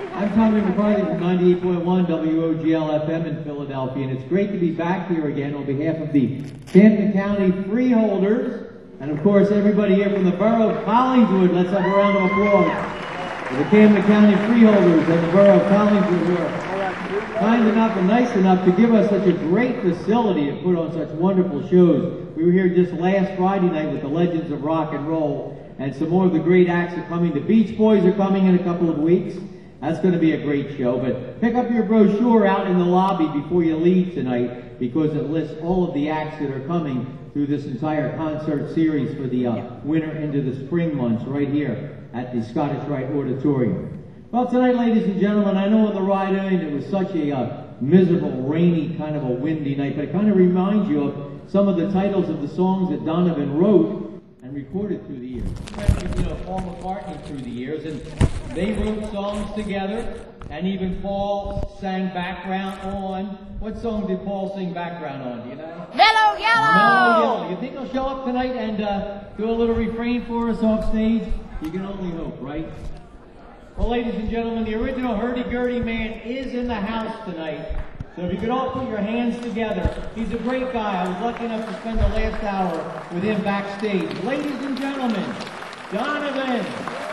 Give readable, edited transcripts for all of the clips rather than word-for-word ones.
I'm Tommy McCarthy from 98.1 WOGL FM in Philadelphia, and it's great to be back here again on behalf of the Camden County Freeholders, and of course everybody here from the Borough of Collingswood. Let's have a round of applause for the Camden County Freeholders and the Borough of Collingswood, who are kind enough and nice enough to give us such a great facility to put on such wonderful shows. We were here just last Friday night with the Legends of Rock and Roll, and some more of the great acts are coming. The Beach Boys are coming in a couple of weeks. That's going to be a great show, but pick up your brochure out in the lobby before you leave tonight, because it lists all of the acts that are coming through this entire concert series for the winter into the spring months right here at the Scottish Rite Auditorium. Well, tonight, ladies and gentlemen, I know on the ride in it was such a miserable, rainy, kind of a windy night, but it kind of reminds you of some of the titles of the songs that Donovan wrote and recorded through the years. You know, Paul McCartney through the years, and they wrote songs together, and even Paul sang background on. What song did Paul sing background on? Do you know? Mellow Yellow! Mellow Yellow. You think he'll show up tonight and do a little refrain for us off stage? You can only hope, right? Well, ladies and gentlemen, the original Hurdy-Gurdy Man is in the house tonight. So if you could all put your hands together. He's a great guy. I was lucky enough to spend the last hour with him backstage. Ladies and gentlemen, Donovan.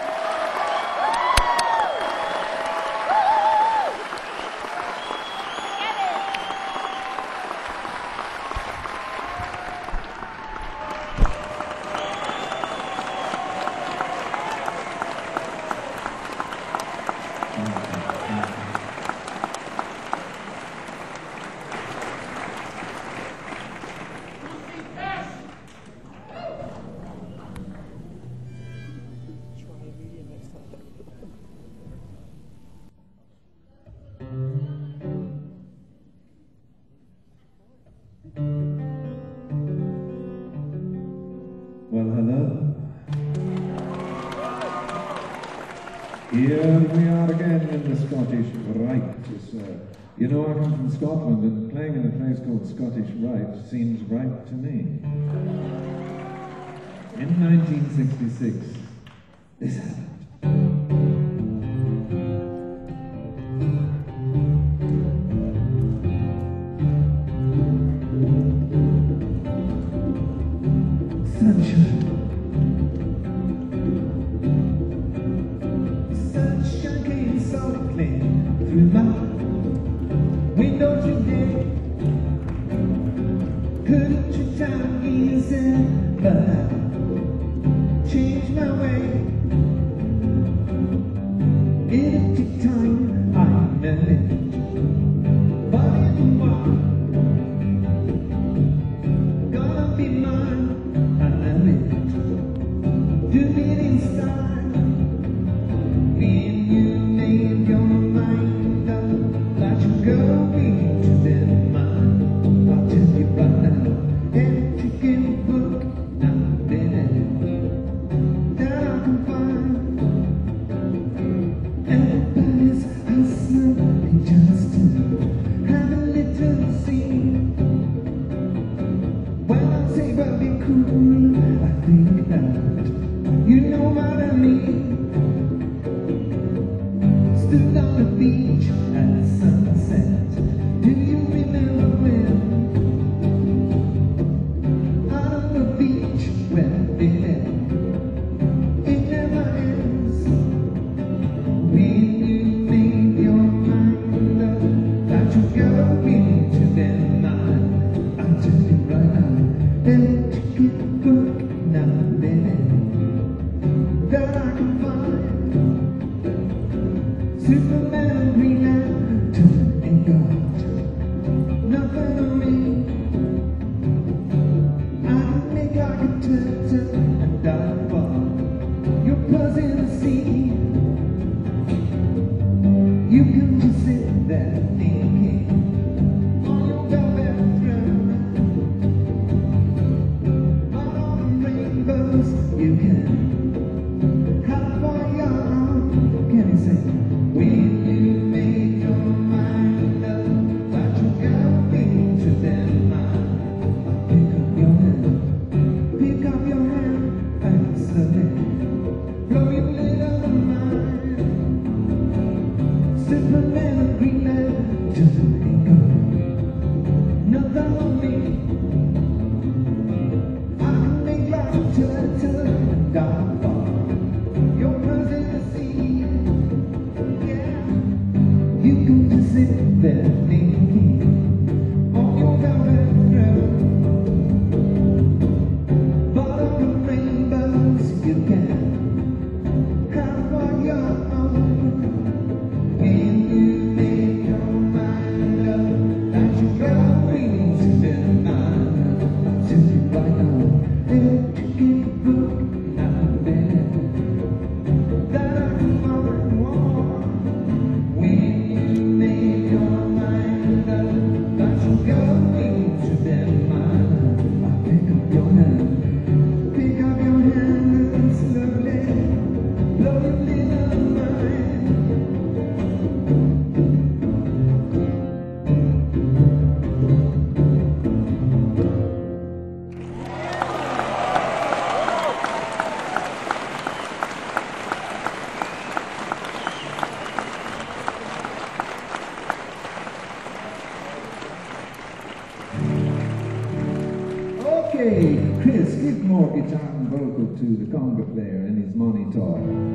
Well, hello. Here we are again in the Scottish Rite. You know, I come from Scotland, and playing in a place called Scottish Rite seems right to me. In 1966, this happened. Sunshine came softly through my window today. Couldn't you tell me easy, but I changed my way. It'll take time, I know it, but in a while, gonna be mine, I know it. Do it in style. When you made your mind up that you're going to be mine, I'll tell you right now, and to get a book, not a minute, that I can find. Everybody's hustling just to have a little scene. When I say, well, be cool, I think that you know what I mean. Stood on the beach at sunset. Do you remember when? Out on the beach where it never ends. When you made your mind up that you're going to be mine, I'll tell you right now, and to get a book, not a minute, that I can find. Superman, Green Lantern, different man and green man doesn't ain't good. Nothing on me. I can make love till I turn down far. Your presidency, yeah. You can visit that naked on your velvet throne. Bottom of rainbows you can have on your own. When you make your mind up that you're going to be mine, I'll tell you right now, let you get a book not bad that I can want. When you make your mind up that you're going to be mine, I'll pick up your hand, pick up your hand and slowly blow your little mind. Okay, Chris, give more guitar and vocal to the conga player and his monitor.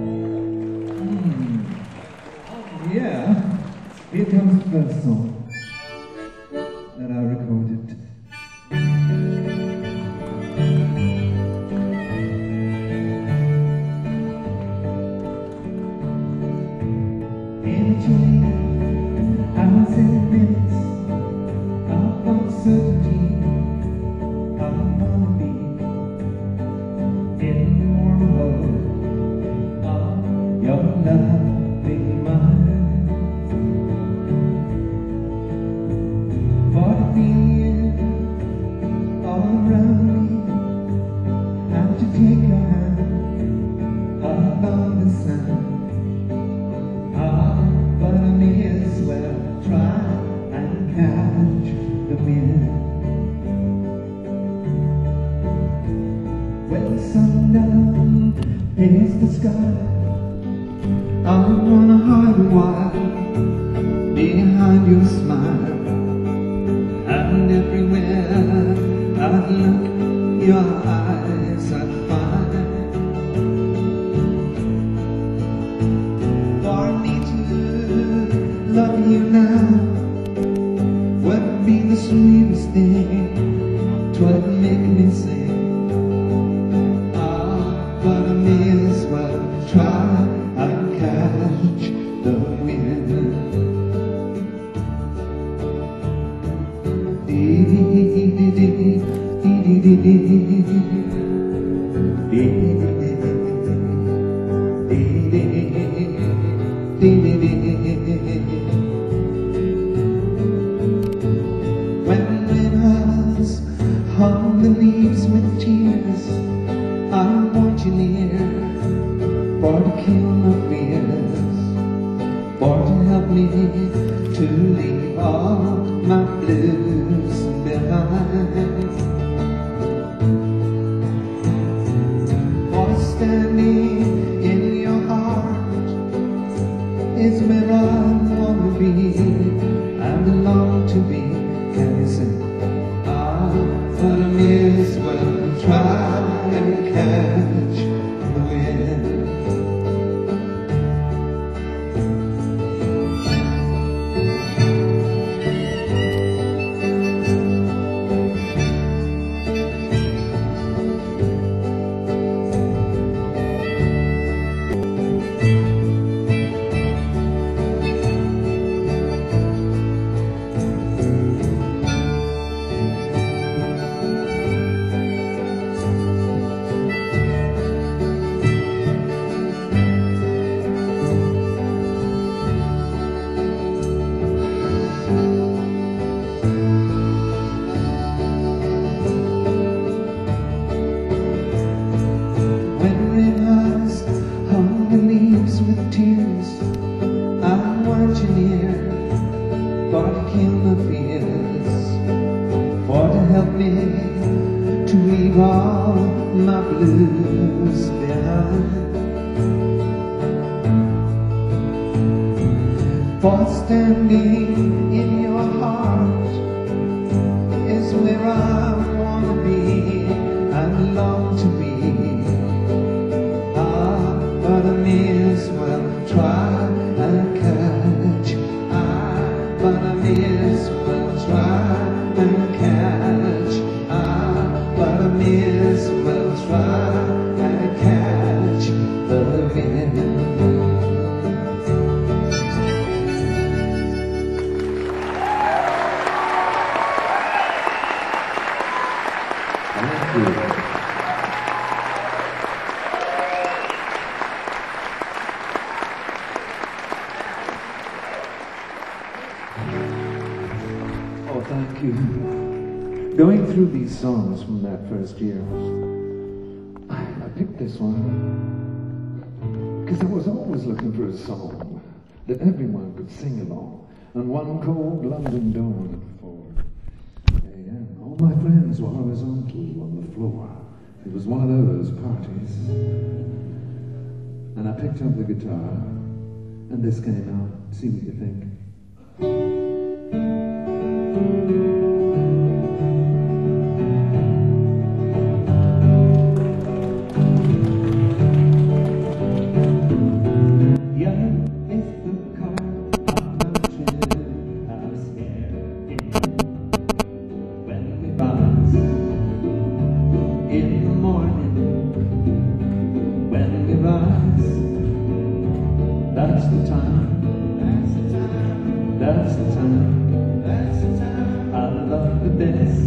Yeah, here comes the first song that I recorded. In a train, I was in minutes of uncertainty. I wanna be in the warm hug of your loving mind. For to be all around me, and to take your hand along the sand. But I may as well try and catch the wind. When sundown is the sky, I wanna hide a while behind your smile. And everywhere I look, your eyes I find. For me to love you now would be the sweetest thing. 'Twould make me sing. But I may as well try and catch the wind. Dee dee dee dee dee dee dee dee. When winners hung the leaves with tears, I want you near, for to kill my fears, for to help me to leave all my blues behind. For standing in your heart is where I want to be. I belong to be, can you say? But I may as well try and catch the wind. For standing in your heart is where I wanna be, I long to be. But I may as well try and catch. But I may as well try and catch. But I may as well try and catch the wind. Thank you. Oh, thank you. Going through these songs from that first year, I picked this one because I was always looking for a song that everyone could sing along. And one cold London dawn at 4 a.m. All my friends were horizontal on the floor. It was one of those parties. And I picked up the guitar, and this came out. See what you think. That's the time, that's the time, that's the time, that's the time I love the best.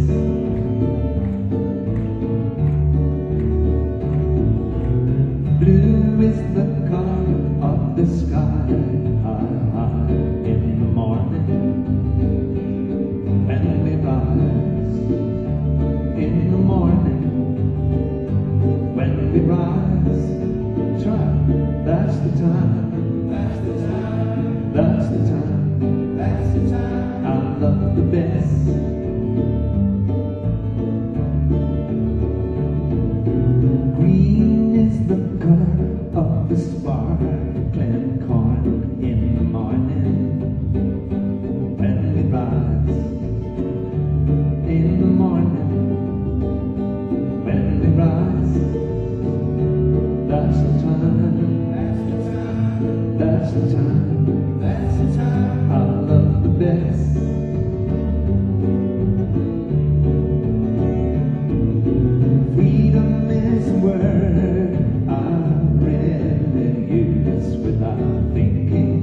Blue is the color of the sky, high, high in the morning. When we rise in the morning, when we rise, try, that's the time. That's the time, that's the time, that's the time I love the best. Green is the color of the sparkling corn in the morning. When we rise in the morning, when we rise, that's the time, that's the time, that's the time, that's the time I love the best. Freedom is a word I rarely use without thinking.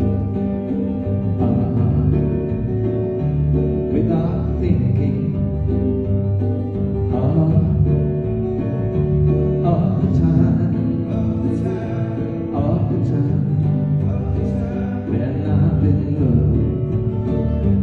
Without thinking. All the time, all the time, all the time. When I'm in love,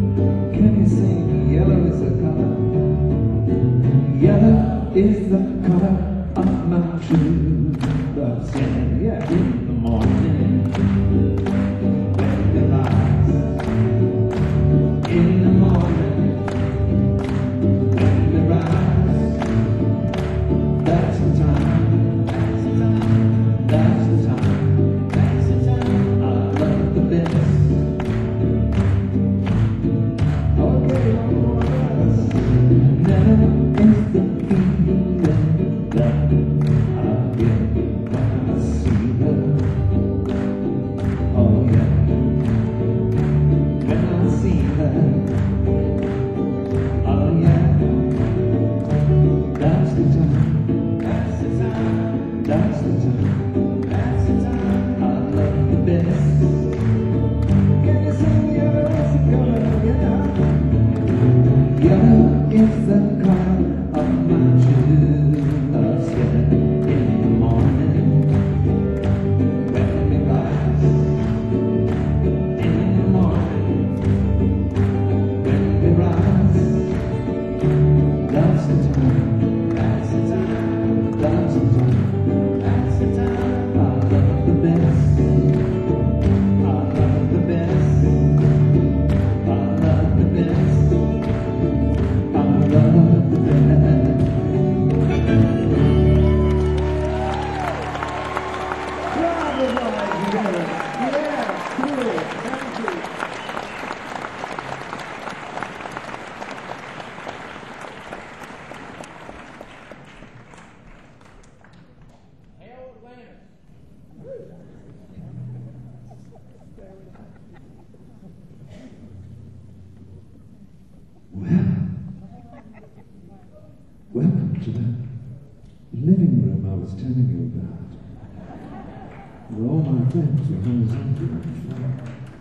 to that living room I was telling you about, where all my friends were horizontal on the floor.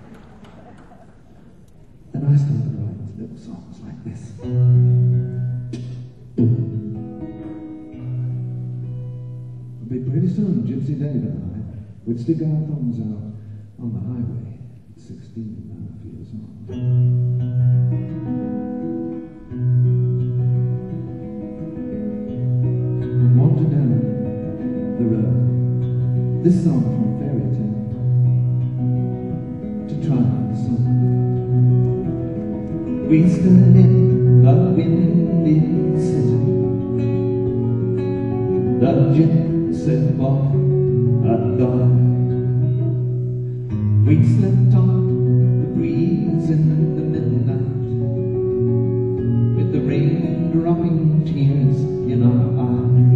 And I started writing little songs like this. But pretty soon, Gypsy Dave and I would stick our thumbs out on the highway at 16.5 years old. And wander down the road, this song from Fairy Tale, to try the sun. We stood in the windy city, the gypsy bar at dawn. We slept on the breeze in the midnight, with the rain dropping tears in our eyes.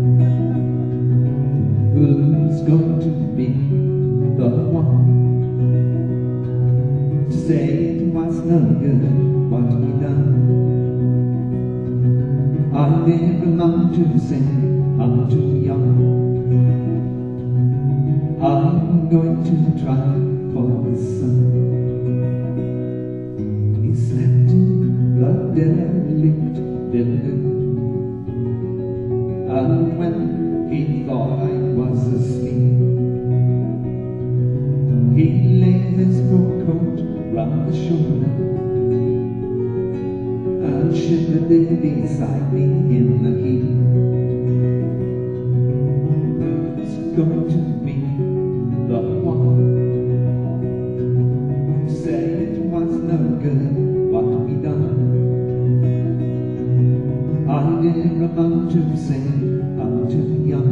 Who's going to be the one to say it was no good what we done? I never learned to sing, I'm too young. I'm going to try for the sun. He slept in the derelict building, and when he thought I was asleep, he laid his fur coat round the shoulder and shivered beside me in the heat. Who's going to be the one to say it was no good what we done? I never amount to say I'm too young.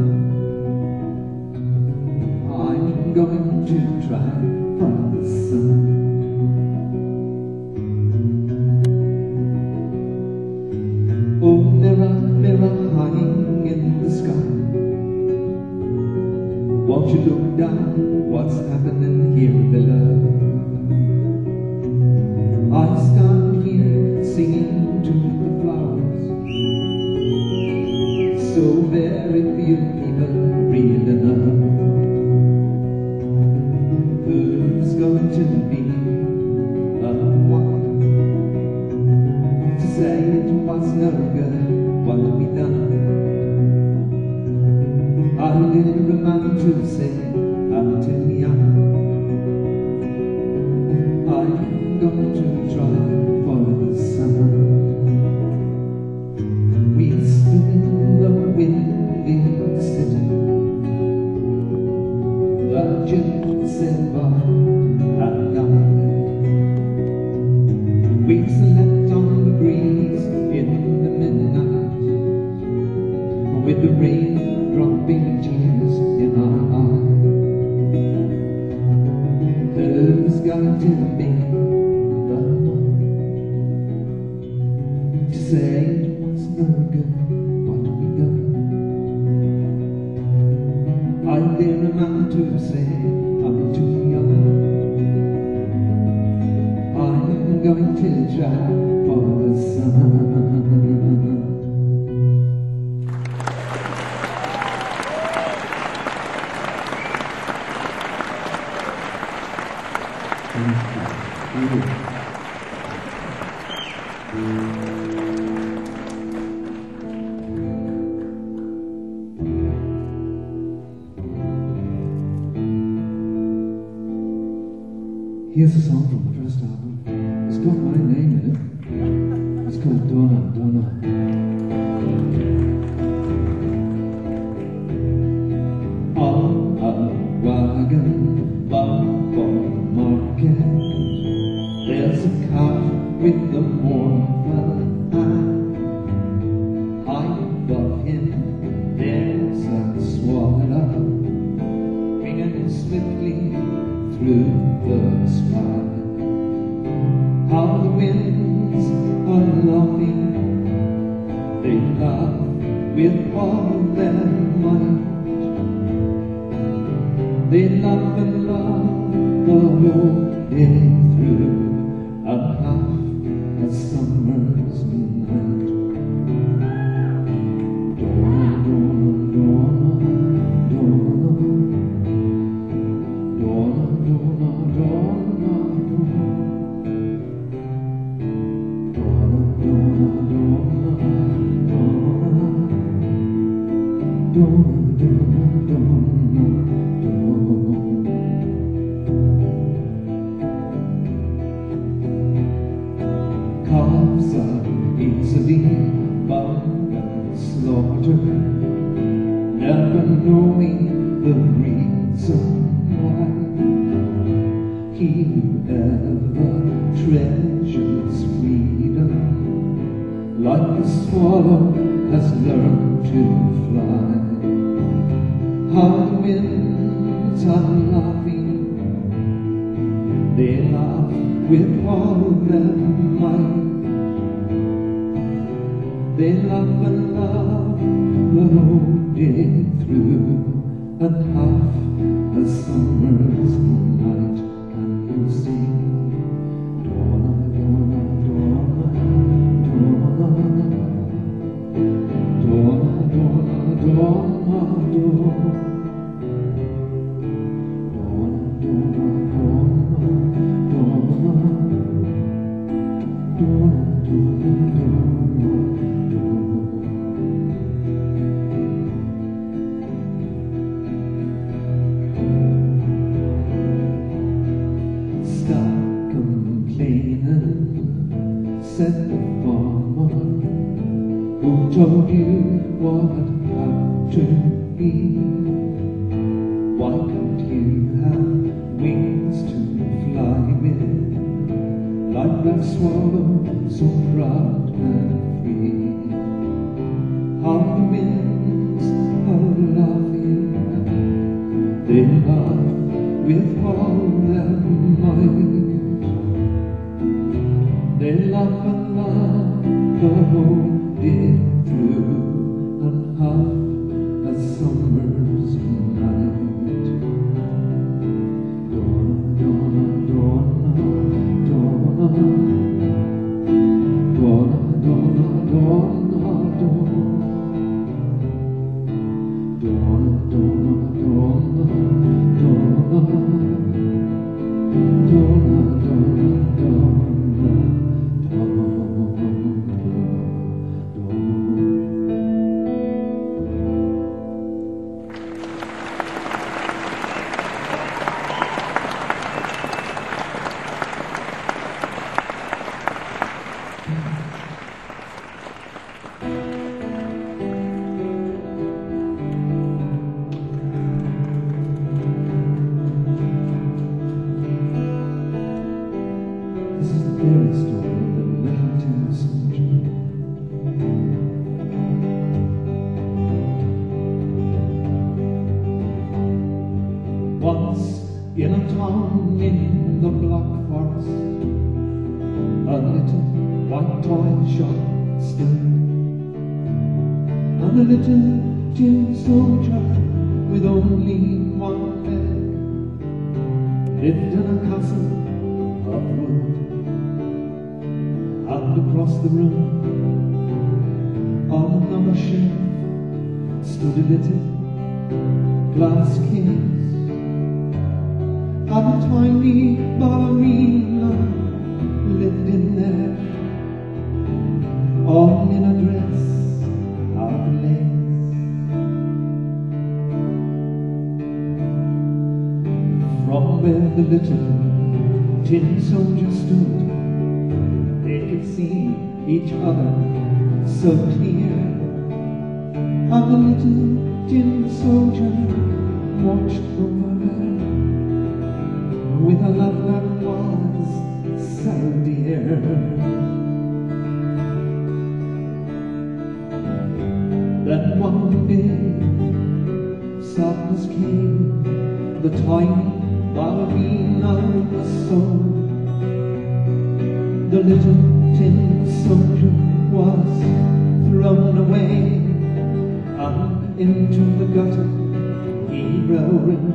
I'm going to try for the sun. Oh, mirror, mirror hanging in the sky, won't you look down what's happening here below? I stand here singing to the flowers, so very few people really know. Who's going to be the one to say it was no good what we done? I never amount to say I'm too young. I'm going to try for the sun. We stood in the windy city, the gypsy bar at night. We slept on the breeze in the midnight, with the rain dropping tears in our eyes. Who's going to be the one to say it was no good what we done? I dare amount to say I'm too young. I'm going to try for the sun. Here's a song from the first album. It's got my name in it. It's called Donna, Donna. On a wagon bound for the market, there's a cow with the mournful eye. High above him there's a swallow ringing swiftly through the sky. How the winds are laughing, they laugh with all their might. They laugh and laugh the whole day through, a half a summer's night. Calves are easily bound and slaughtered, never knowing the reason why. He who ever treasures freedom, like the swallow, has learned to fly. How the winds are laughing, they laugh with all their might. They laugh and laugh the whole day through, and half a summer's night. Can you see? Donna, Donna, Donna, Donna, Donna, Donna, Donna, said the farmer who told you what had to be. Why can't you have wings to fly with, like that swallow so proud and free? How the winds are laughing, they laugh with all their might. They laugh and laugh the whole day through, and half a summer's night. Donna, Donna, Donna, Donna, Donna, Donna, Donna, Donna, Donna, Donna, Donna, Donna. This is the fairy story of the little tin soldier. Once in a town in the Black Forest, a little white toy shop stood, and a little tin soldier with only one leg lived in a castle of wood. And across the room, on another shelf, stood a little glass case, and a tiny ballerina lived in there, all in a dress of lace. From where the little tin soldier stood, they could see each other so clear, and the little tin soldier watched over her with a love that was so dear. Then one day sadness came, the tiny ballerina was sold. The little tin soldier was thrown away, and into the gutter he rolled.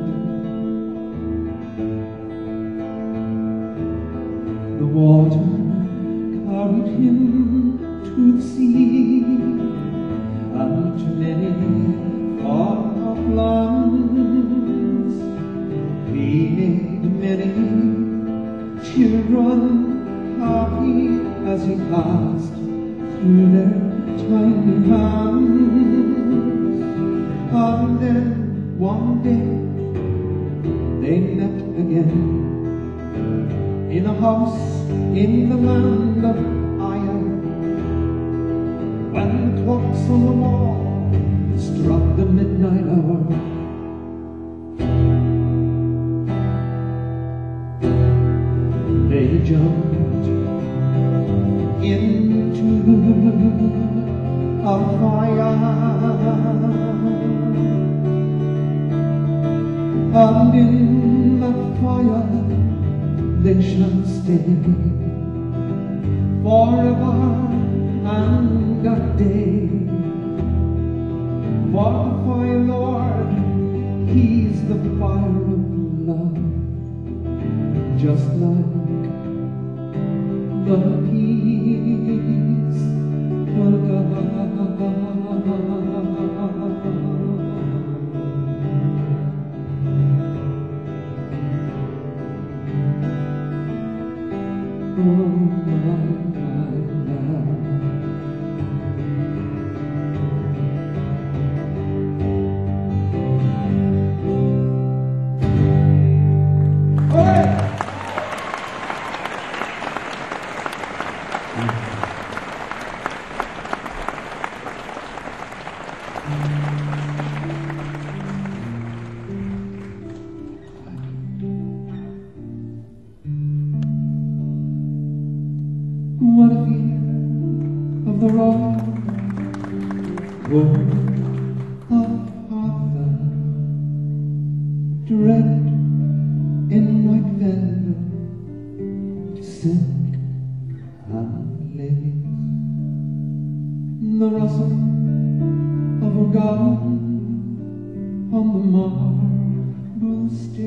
The water carried him to the sea, and to many far-off lands, cleaning made many children happy as he passed through their tiny hands. And then one day they met again in a house in the land of iron, when the clocks on the wall struck the midnight hour. They jumped into a fire, and in that fire they shall stay forever and a day. For the fire Lord, He's the fire of love, just like the peaceful oh, my love. What a fear of the road of Arthur, draped in white velvet, silk and lace, the rustle of her gown on the marble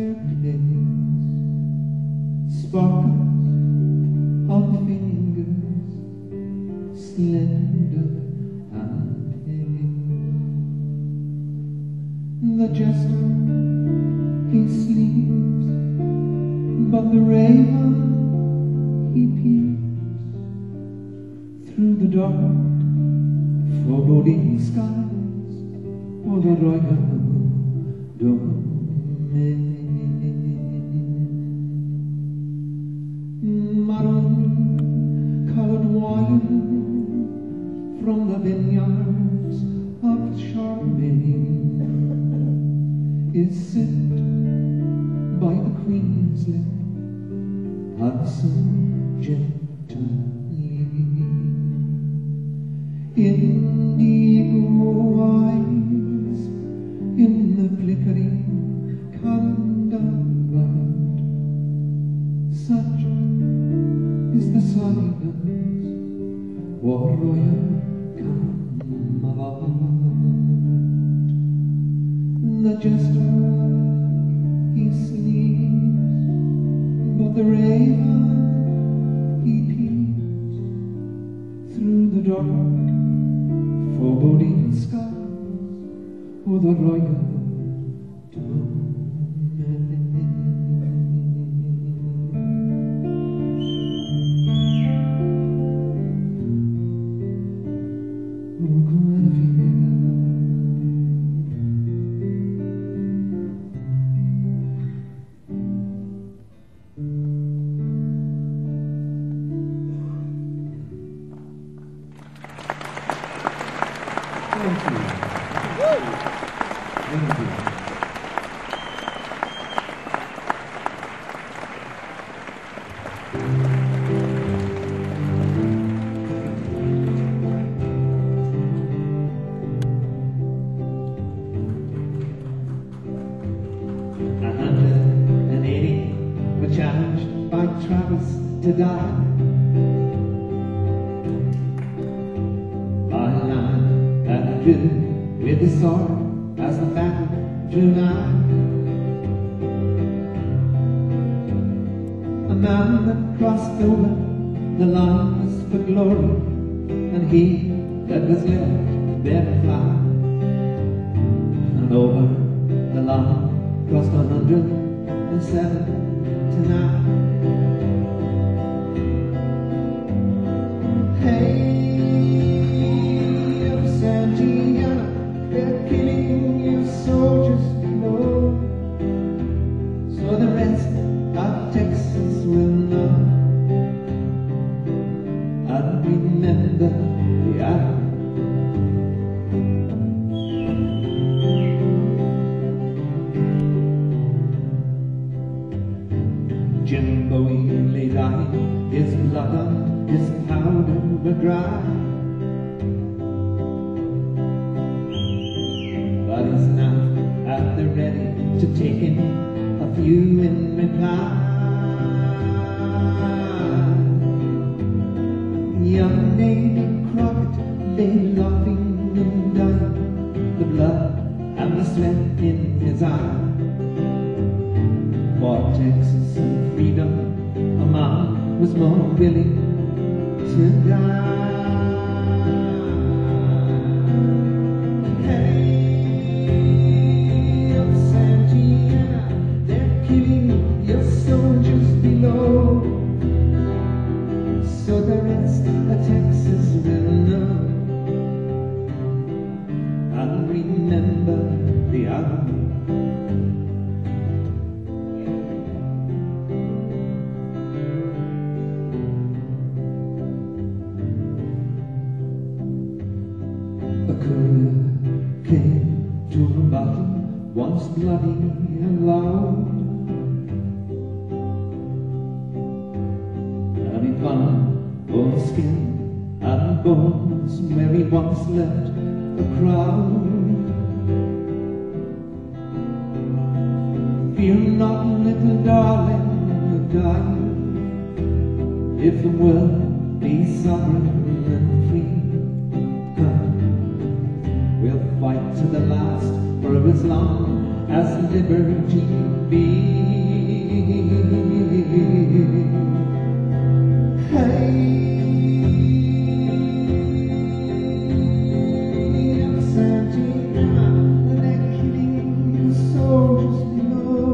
staircase, sparkles on fingers slender and pale. The jester, he sleeps, but the raven, he peeps through the dark, foreboding skies for the royal domain. Maroon-colored wine from the vineyards of Charlemagne is sipped by the queen's lip and so gently. Indigo eyes in the flickering candlelight, such is the silence or royal Camelot. The jester, he sleeps, but the raven, he peeps through the dark, foreboding skies for the royal domain. Thank you. Thank you. Were challenged by Travis to die. By line and driven with the sword as the battle drew nigh. A man that crossed over the lines for glory, and he that was left there to fly. And over the line crossed 107 tonight. Hey, up Santiana, they're killing your soldiers below. So the rest of Texas will know. I'll remember the hour. Jimbo lay dying, his blood on his powder dry. But he's now at the ready to take him a few in reply. Young Davy Crockett lay laughing and dying, the blood and the sweat in his eye. For Texas and freedom, a man was more willing to die. Hey, up Santiana, they're killing your soldiers below. So the rest of Texas will know. I'll remember the hour. Came to a battle once bloody and loud, and he found both skin and bones where he once left a crowd. Fear not, little darling, die if the world be sovereign and free. We'll fight to the last for as long as liberty be. Hey, up Santiana, they're killing your soldiers below.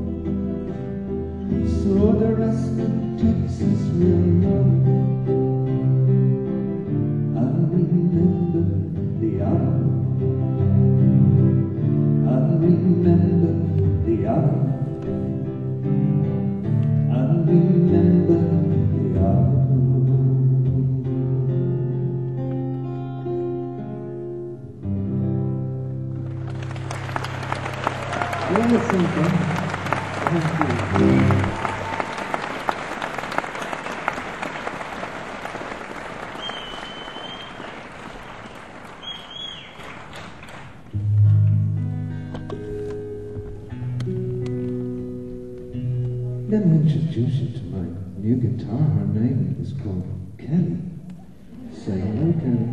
So the rest of Texas will know. I'll remember the hour. Remember the hour. I remember the hour. Well, something. Thank you. Let me introduce you to my new guitar. Her name is called Kelly. Say hello, Kelly.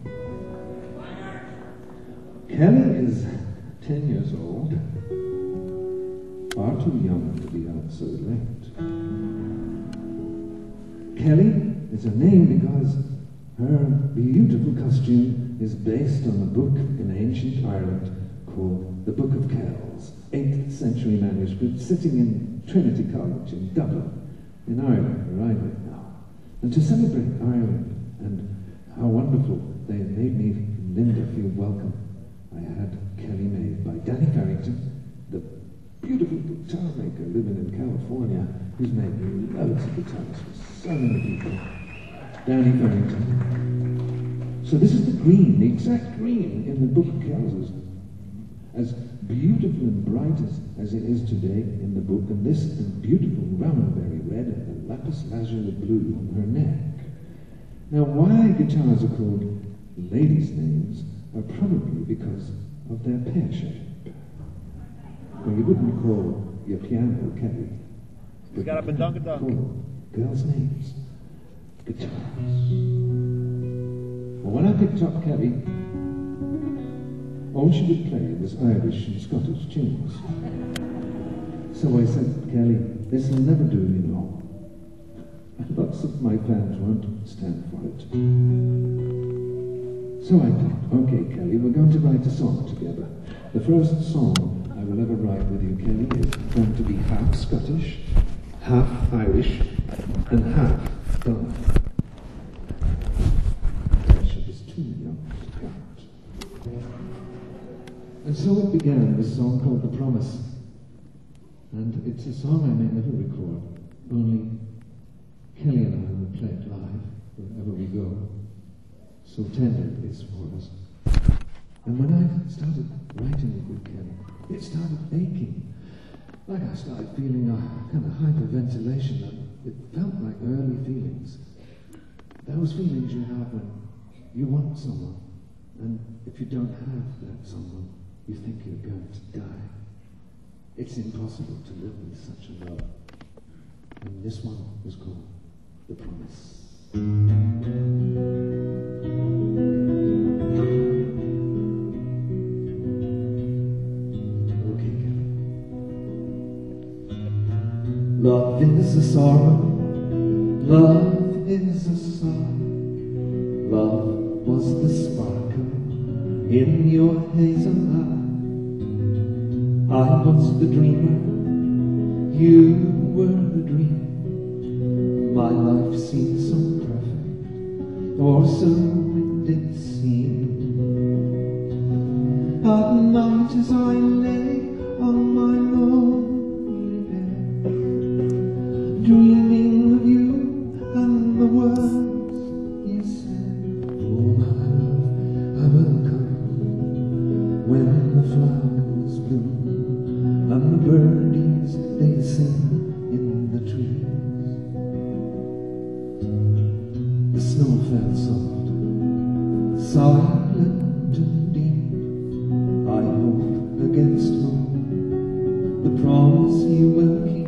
Kelly is 10 years old, far too young to be out so late. Kelly is a name because her beautiful costume is based on a book in ancient Ireland called the Book of Kells, 8th century manuscript sitting in Trinity College in Dublin, in Ireland, where I live now. And to celebrate Ireland and how wonderful they have made me in Linda feel welcome, I had Kelly made by Danny Farrington, the beautiful guitar maker living in California, who's made me loads of guitars for so many people. Danny Farrington. So this is the green, the exact green in the Book of Kells, as beautiful and bright as it is today in the book, and this is beautiful raspberry red and the lapis lazuli blue on her neck. Now, why guitars are called ladies' names are probably because of their pear shape. Well, you wouldn't call your piano Kelly. You got up and dunk. Call girls' names guitars. Well, when I picked up Kelly, all she would play was Irish and Scottish tunes. So I said, Kelly, this will never do, you know. And lots of my fans won't stand for it. So I thought, okay, Kelly, we're going to write a song together. The first song I will ever write with you, Kelly, is going to be half Scottish, half Irish and half Dutch. Bishop is too young to count. And so it began, this song called The Promise. And it's a song I may never record, only Kelly and I will play it live wherever we go. So tender it is for us. And when I started writing it with Kelly, it started aching. Like I started feeling a kind of hyperventilation. It felt like early feelings. Those feelings you have when you want someone, and if you don't have that someone, you think you're going to die. It's impossible to live with such a love. And this one was called The Promise. Love is a sorrow, love is a sigh. Love was the sparkle in your hazel eye. I was the dreamer, you were the dream. My life seemed so perfect, or so it did seem. At night as I lay on my lonely bed, dreaming of you and the words you said. Oh my love, I will come when the flowers bloom and the birdies they sing in the trees. The snow fell soft, silent and deep. I hope against hope the promise you will keep.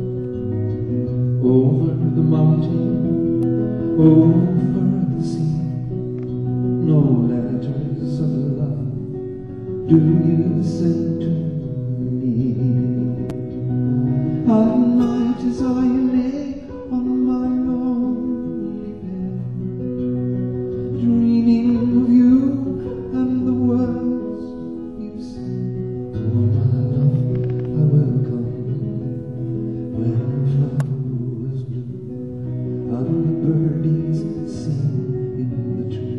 Over the mountain, over the sea, no letters of love do you send to me. At night as I lay on my lonely bed, dreaming of you and the words you said. Oh my love, I will come when the flowers bloom and the birdies sing in the trees.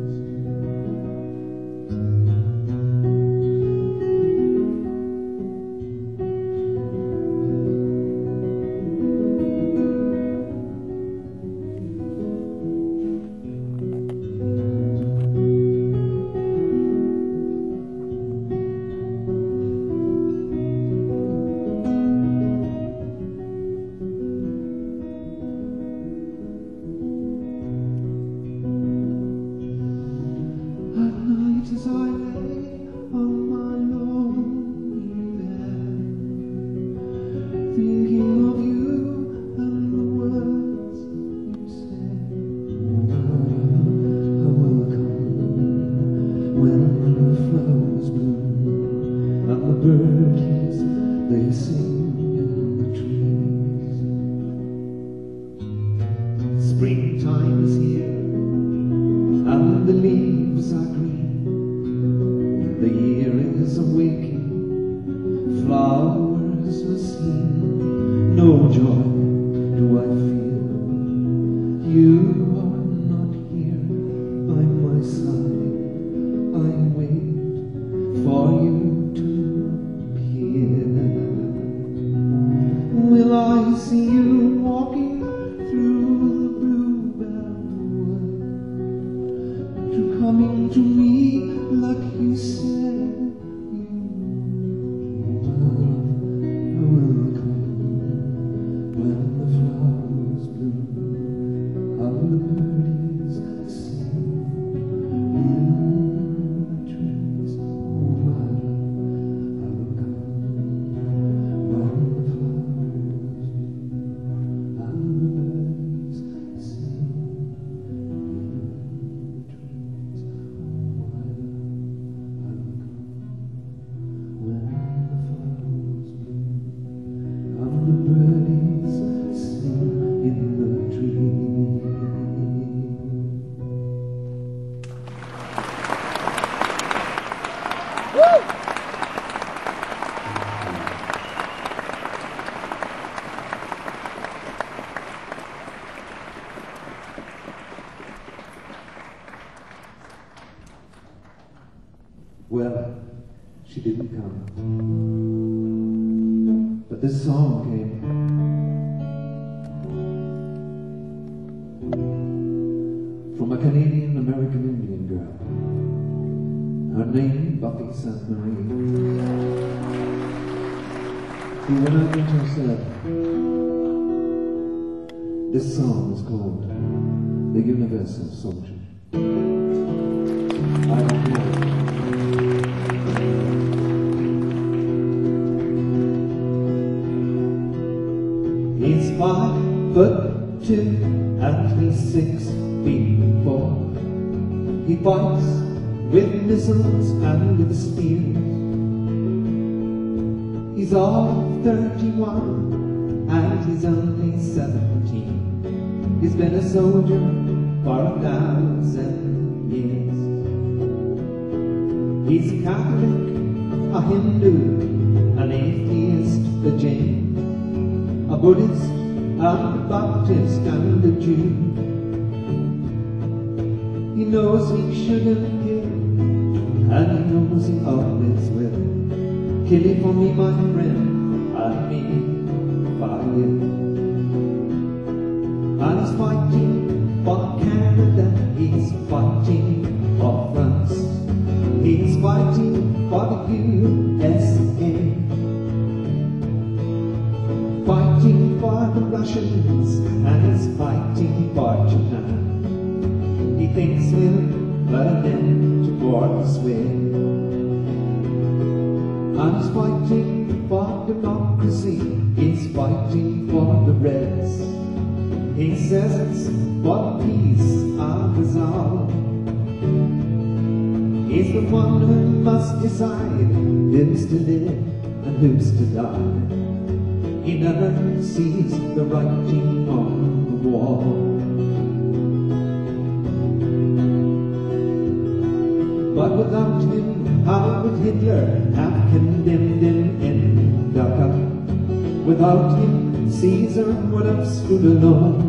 As I lay on my lonely bed, thinking of you and the words you said. I will come when the flowers bloom and the birdies they sing in the trees. Springtime is here and the leaves are green. The year is awaking, flowers are seen. No joy do I feel, you are not here by my side. I wait for you to appear. Will I see you walking through the bluebell wood, to coming to me like you said? The birdies sing in the trees. Well, she didn't come. But this song came. From a Canadian-American Indian girl. Her name, Buffy St. Marie. Who went out into herself. This song is called The Universal Soldier. I don't know. He's 5'2" and he's 6'4". He fights with missiles and with spears. He's all 31 and he's only 17. He's been a soldier for 1,000 years. He's a Catholic, a Hindu, an atheist, a Jain, a Buddhist, a Baptist and a Jew. He knows he shouldn't kill, and he knows he always will. Kill it for me, my friend, and me for you. And he's fighting for Canada, he's fighting for France, he's fighting for the USA, fighting for the Russians, and he's fighting for Japan. He thinks he'll put an end to war this way. And he's fighting for democracy, he's fighting for the Reds. He says it's for the peace of us all. He's the one who must decide who's to live and who's to die. He never sees the writing on the wall. But without him, how would Hitler have condemned him in Dachau? Without him, Caesar would have stood alone.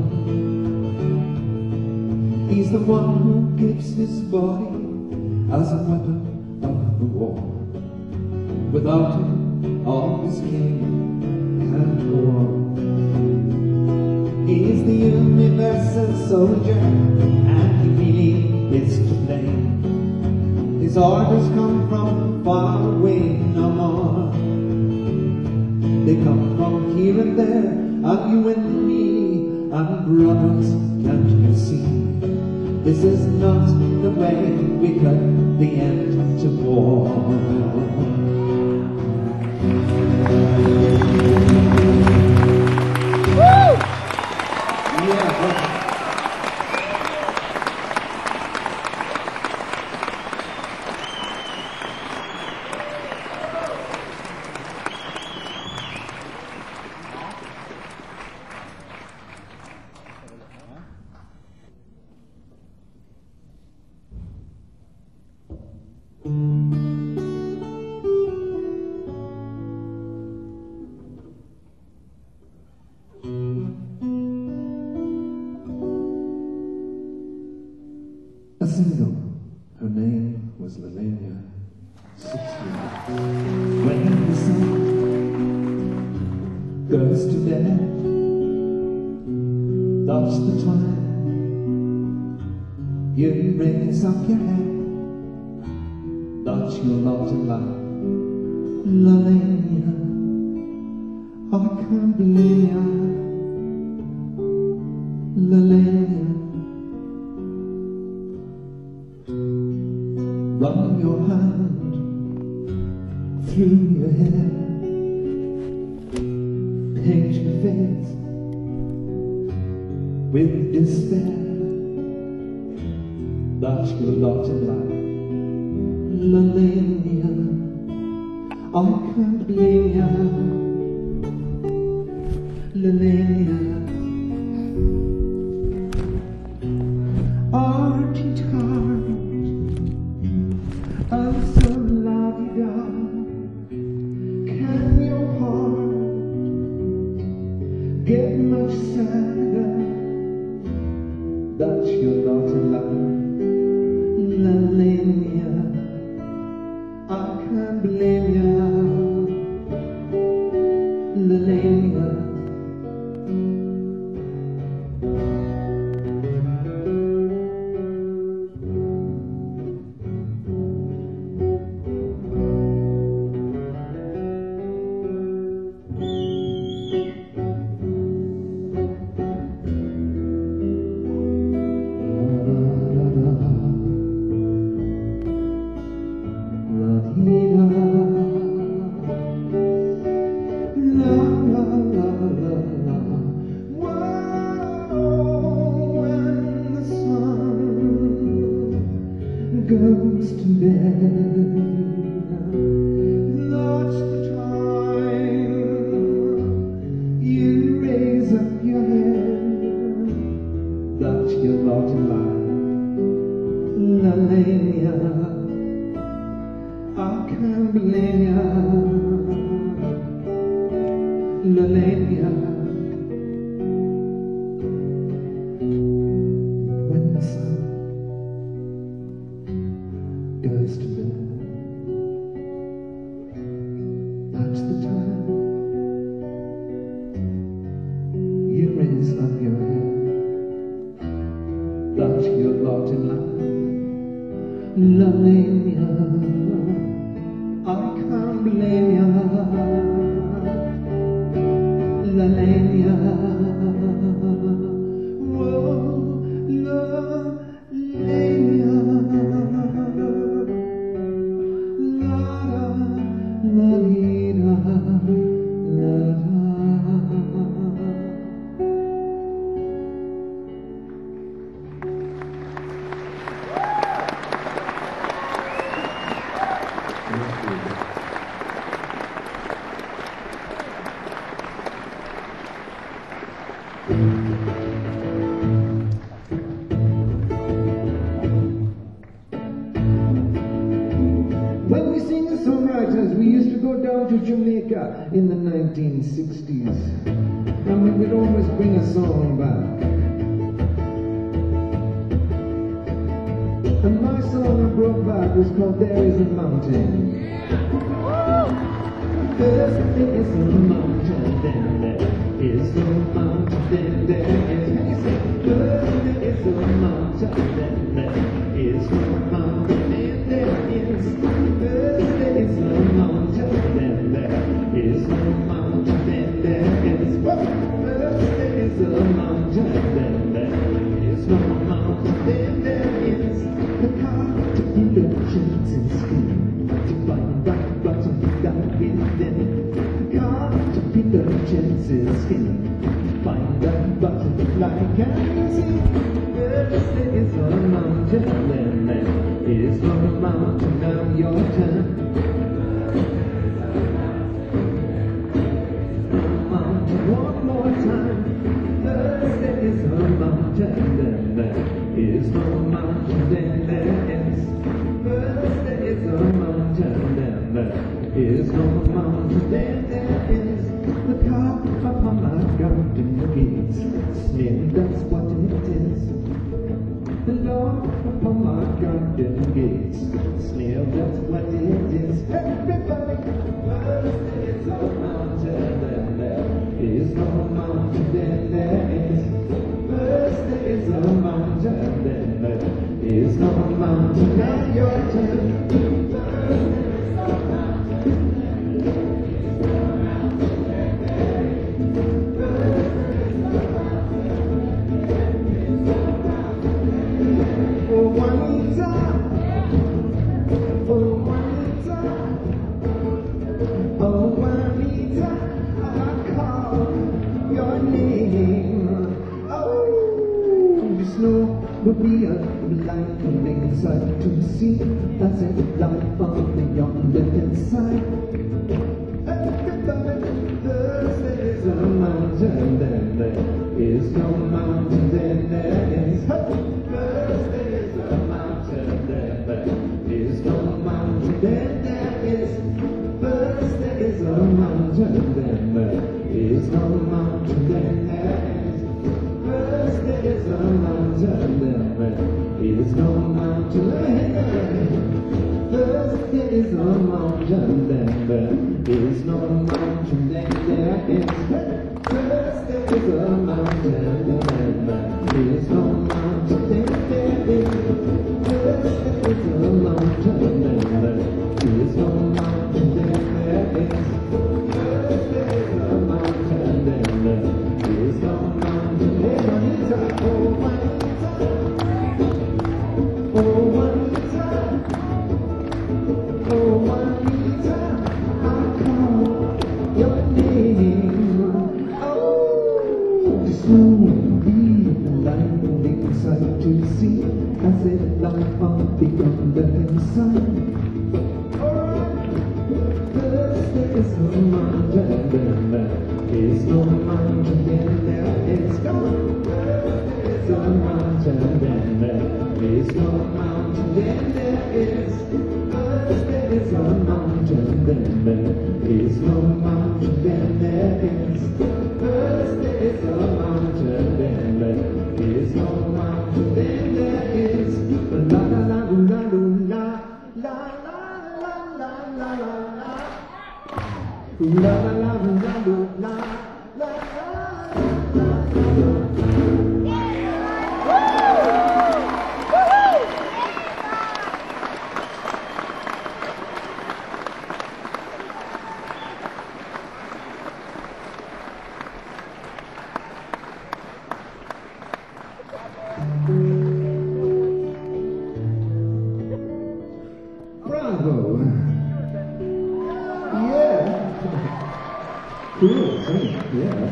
He's the one who gives his body as a weapon of the war. Without him, all is king and war. He is the universal soldier, and he really is to blame. His orders come from far away no more. They come from here and there, and you and me, and brothers, can't you see? This is not the way we put the end to war. Woo! Yeah. A single, her name was Lelania, 16. When the sun goes to bed, that's the time you raise up your head. That's your lot in life, Lelania. I can't blame ya, Lelania. Run your hand through your hair, paint your face with despair. That's your lot in life, Lelania. I can't blame ya, Lelania. Aren't you tired? Oh, so la-di-da. Can your heart get much sadder? That's your lot in life, Lelania. goes to bed. Watch the time you raise up your head, that your lot in life. Lalania, I can't blame ya. Lalania, when the sun goes to bed, that's the time you raise up your head, that's your lot in life. Lalania, I can't blame ya. Lalania, whoa, Lalania, la-da, la-dee-da, When we singer-songwriters, we used to go down to Jamaica in the 1960s, and we would always bring a song back. And my song I brought back was called There Is a Mountain. There is a mountain, then there is a mountain, then there is. There is a mountain, then there is a mountain, then there is. There is a mountain, then there is a mountain, then there is. There is a mountain, then there is no mountain, then there is. The caterpillars and skin to find that bottom that is then. The caterpillars and skin find that butterfly can see. There is a mountain, then there is no mountain. Now your turn. Mountain one more time. There is a mountain, then there is no mountain, then there is. First there is a mountain, then there is no mountain, then there is. The car upon my garden gates, snail, that's what it is. The Lord upon my garden gates, snail, that's what it is. Everybody, first there is a mountain, then there is no mountain, then there is. First there is a mountain, then there is no mountain. Now your turn. Oh Juanita, oh Juanita, oh Juanita, I call your name. Oh, the snow will be a lightning sight to see. That's it, life on the yonder side. Everybody, there is a mountain, then there is no mountain, then there is. First there is a mountain, then there is no mountain, then there is. First there is a mountain, then there is no mountain, then there is. First there is a mountain, then there is no mountain, first there is a mountain, then there is no mountain, then there is. First there is a mountain, then there is no mountain, then there is. First there is a mountain, then there is no mountain, then there is. First there is a mountain, then there is no mountain. Oh Juanita, oh Juanita, oh Juanita, oh Juanita, I call your name. Oh, the snow will be a lightning sight to see. I said life on the other side. First there is no mountain, then there is no mountain, then there is gone. There's a mountain, then there is no mountain, then there is. First there is a mountain, then there is no mountain, then there is. First there is a mountain, then there is no mountain, then there is. La la la la la la la la la la la la. La la la la la la la. Bravo! Yeah! Cool singing, yeah.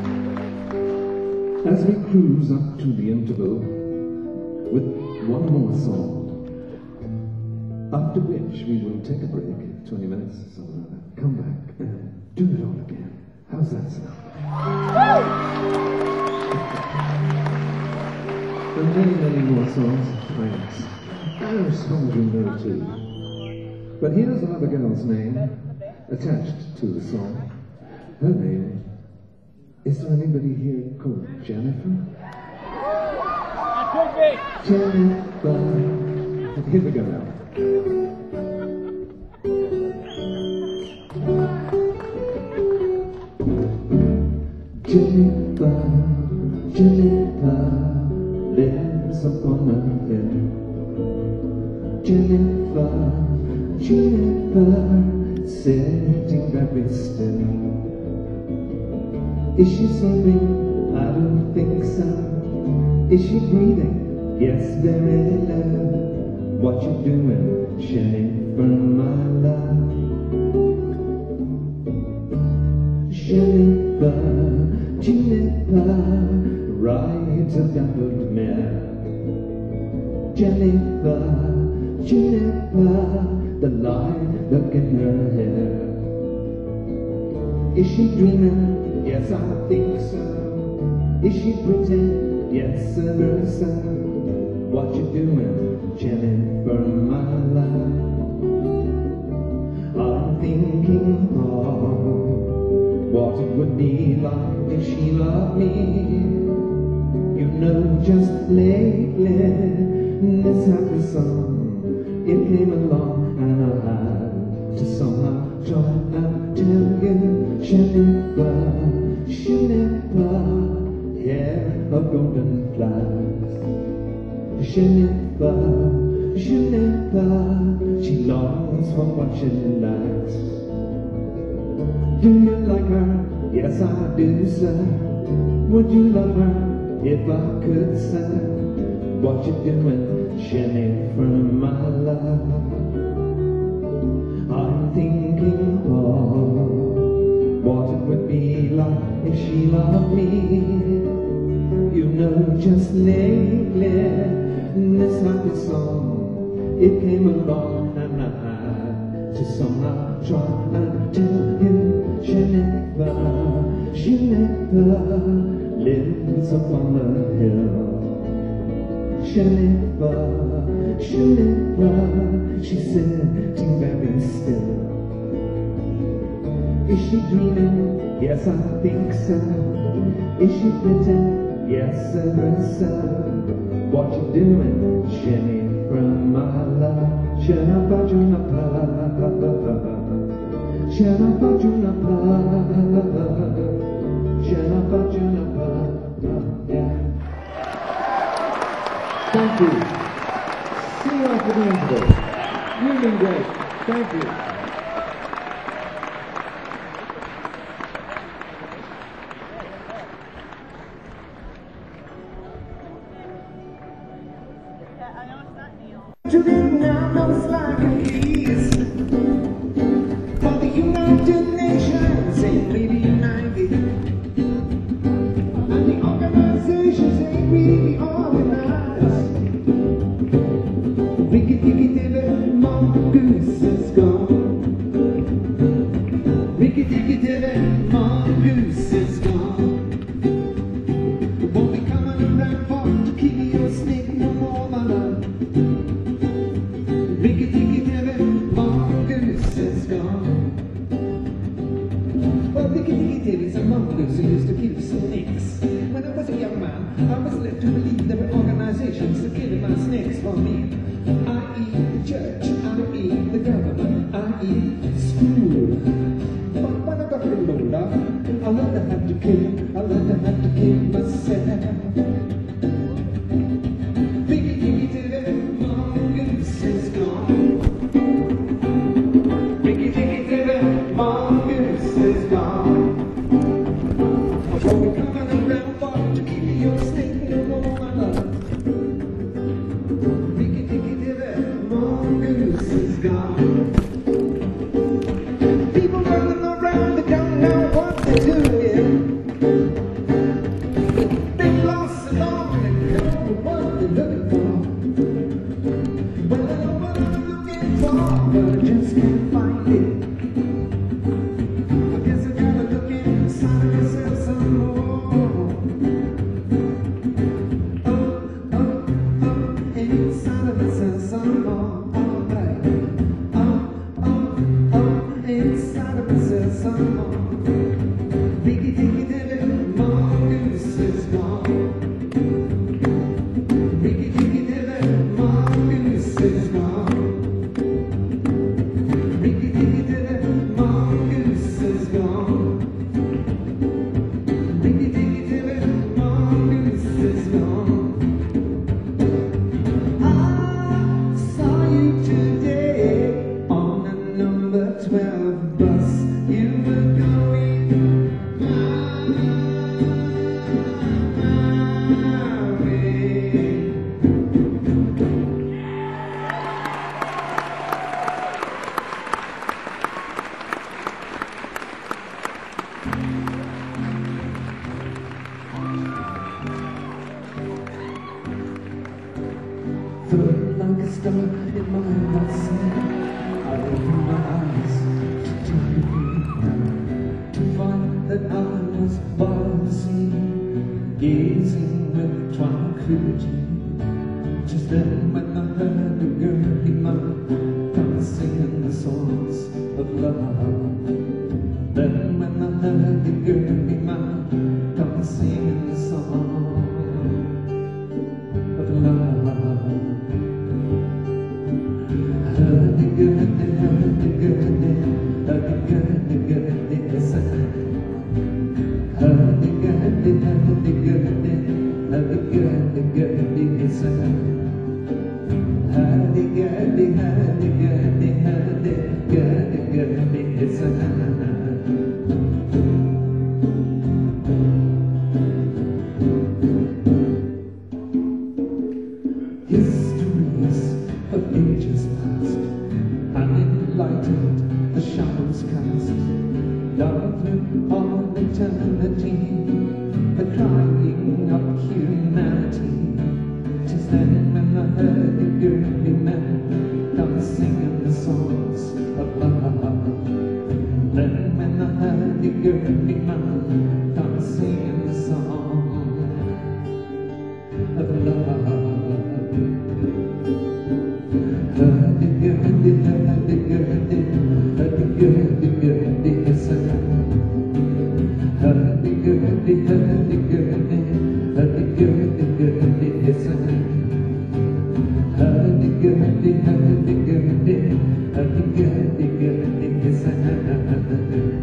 As we cruise up to the interval with one more song, after which we will take a break, 20 minutes, something like that, come back and do it all again. How's that sound? And many, many more songs, thanks. I suppose you know too. But here's another girl's name attached to the song. Her name, is there anybody here called Jennifer? Jennifer. Here we go now. Jennifer, Jennifer lives upon a hill. Jennifer, Jennifer, sitting very still. Is she sleeping? I don't think so. Is she breathing? Yes, very low. What you doing, Jennifer, my love? Jennifer, Jennifer, rides a dappled mare. Jennifer, Jennifer, the light look in her hair. Is she dreaming? Yes, I think so. Is she pretty? Yes, sir, sir. What you doing, Jennifer, my love? I'm thinking of what it would be like if she loved me. You know, just lately, this happy song, it came along and I had to somehow try and tell you, Jennifer, Jennifer, hair of golden flowers. Jennifer, Jennifer, she longs for what she likes. Do you like her? Yes, I do, sir. Would you love her if I could, sir? What you doing, Jennifer, my love? I'm thinking of what it would be like if she loved me. You know, just lately, this happy song, it came along and I had to somehow try and tell you, Jennifer, Jennifer lives upon the hill. Jennifer, Jennifer, she's sitting very still. Is she dreaming? Yes, I think so. Is she pretty? Yes, sir, sir. What you doing, Jennifer, my love? Jennifer, Jennifer, Jennifer, Jennifer, Jennifer, Jennifer, yeah. Thank you. See you after the interval. You've been great. Thank you. Now it's like a kiss for the United Nations ain't really united, and the organizations ain't really organized. led to believe there were organizations that killing my snakes for me. I.e. the church, I.e. the government, I.e. school. But when I got a little older, I learned I had to kill, I learned I had to kill myself. Biggie, diggy, diggy, mongoose is gone. Biggie, diggy, diggy, mongoose is gone. Oh, we're coming around for to keep your snake in a woman. Biggie, diggy, diggy, mongoose is gone. People running around, they don't know what they're doing. They've lost it all, they don't know what they're looking for. Well, I know what I'm looking for, but I just can't find it. I guess I gotta look inside of myself some more. Inside of myself some more. Alright. Inside of myself some more. Biggie, diggy, diggy, mongoose is gone. Biggie, diggy, diggy, mongoose is gone. Biggie, diggy, diggy, mongoose is gone. Biggie, diggy, diggy, mongoose is gone. I saw you today on a number 12 bus. You were going my way. Floating like a star in my lost I opened my eyes to find that I was by the sea, gazing with tranquility. Just then when I heard the girl in my come singing the songs of love. Then when I heard the girl in my come singing the song of love. Heard the girl, heard the girl, heard the girl, the girl, the sound. Heard the girl, heard the girl, heard the girl, the girl, the sound. Heard the girl, heard the girl, heard the girl, the girl, the sound. Histories of ages past, unenlightened, the shadows cast. Love through all eternity, the crying of humanity. 'Tis then when I heard the girly man come singing the songs of love. Then when I heard the girly man come singing the song of love. Heard the girly, heard the girly, heard the girly, girly sound. Heard the girly, heard the girly, heard the girly, girly sound. Heard the girly, heard the girly, heard the girly, girly sound.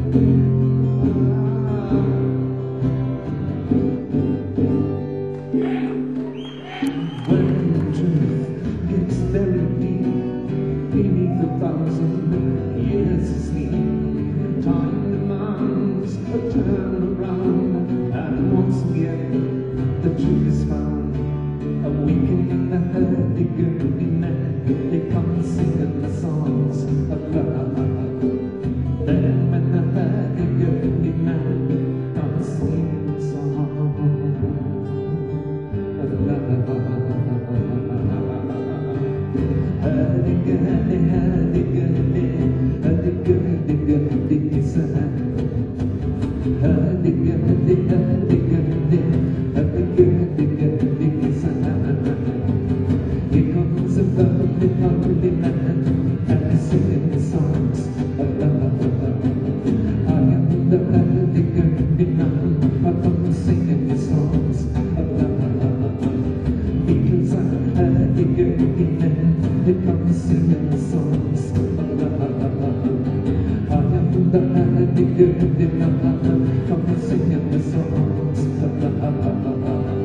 When the truth gets very deep beneath 1,000 years of sleep, time demands a turnaround, and once again the truth is found. Awakening the hurdy-gurdy man, they come singing the songs of love. Then when the hurdy-gurdy man comes singing the song of love. Hurdy-gurdy, hurdy-gurdy, hurdy-gurdy, sound. Hurdy-gurdy, hurdy-gurdy, hurdy-gurdy, sound. Here comes the come singing the songs. Come singing the songs.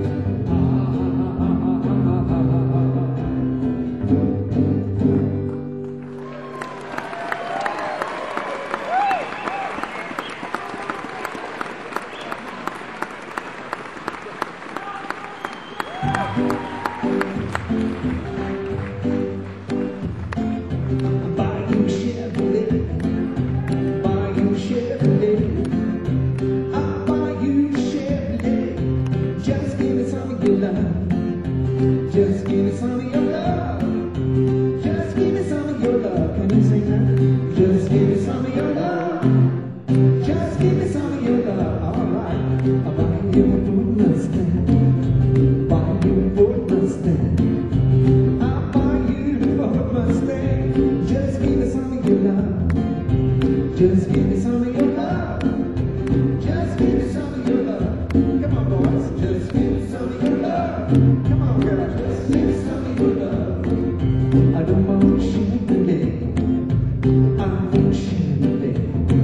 Just give me some of your love. Just give me some of your love. Can you sing that? Just give me some of your love. Just give me some of your love. All right. I'll buy you a Ford Mustang. Buy you a Ford Mustang. I'll buy you a Ford Mustang. Just give me some of your love. Just give me some of your love. Just give me some of your love. Come on, boys. Just give me some of your love. Come on, girls. Just give me some of your love. I don't want Chevrolet. I want Chevrolet.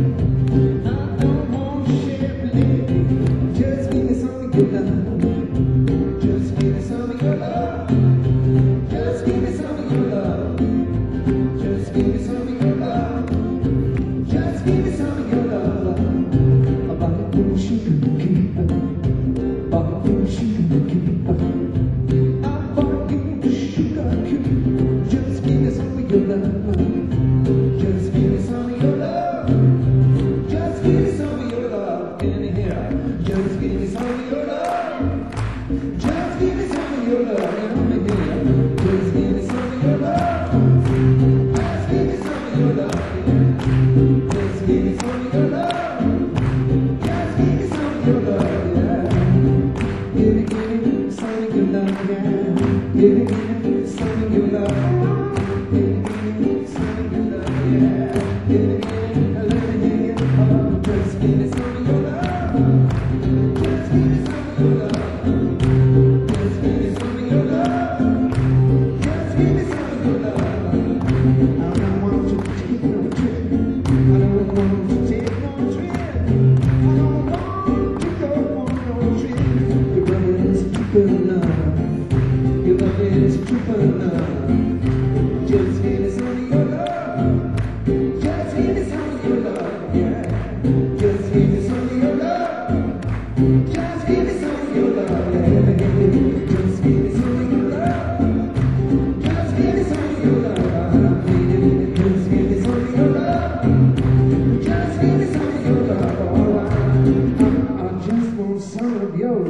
I don't want Chevrolet. Just give me some of your love. Just give me some of your love. Just give me some of your love. Just give me some of your love. Just give me some of your love. About the sugar keeper. About the sugar keeper. I bought you the sugar cube. Just give me some of your love. Just give me some of your love. Just give me some of your love. In here. Just give me some of your love. Just give me some of your love. And over here. Just give me some of your love. Just give me some of your love. Yeah. Just give me some of your love. Just give me some of your love. Yeah. Give me some of your love. Yeah. Give me some of your love. Give me some of your love. Yeah. Give me a little here. Oh, just give me some of your love. Just give me some of your love. Just give me some of your love. Just give me some of your love. I don't want you to take no trip. I don't want you to take no trip. I don't want to go on no trip. Your love is cheaper love. Your love is cheaper love. Just give me some of your love. Just give me some of your love. Yeah. Just give me some of your love. Just give me some of your love. Yeah. Just give me some of your love. Just give me some of your love. Just give me some of your love. Just give me some of your love. All right. I just want some of your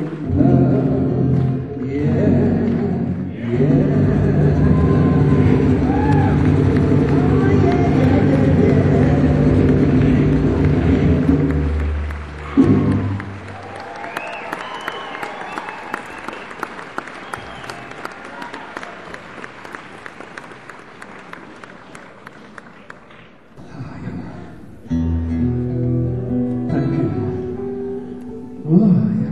love. Yeah. Yeah. Thank you. Oh, yeah.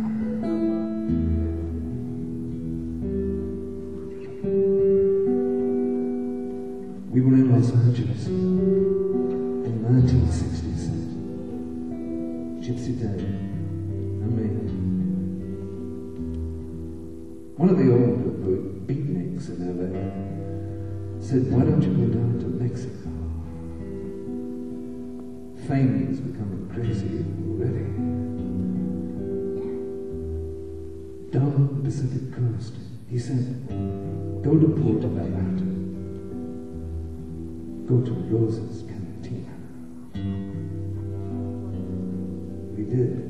We were in Los Angeles in 1960s. Gypsy Dad and me. One of the old beatniks in LA said, "Why don't you go down to Mexico? Fame is becoming crazy already. Down the Pacific coast," he said, "go to Puerto Vallarta. Go to Rosa's Cantina." We did.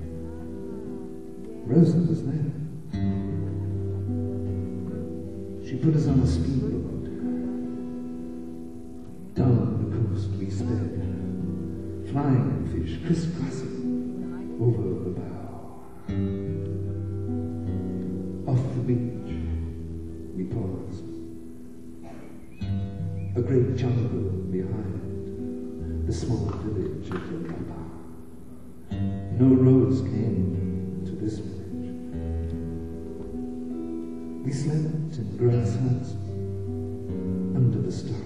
Rosa was there. She put us on a speedboat. Down the coast we sped, flying fish crisscrossing over the bow. Off the beach, we paused. A great jungle behind the small village of Yamapa. No roads came to this village. We slept in grass huts and under the stars,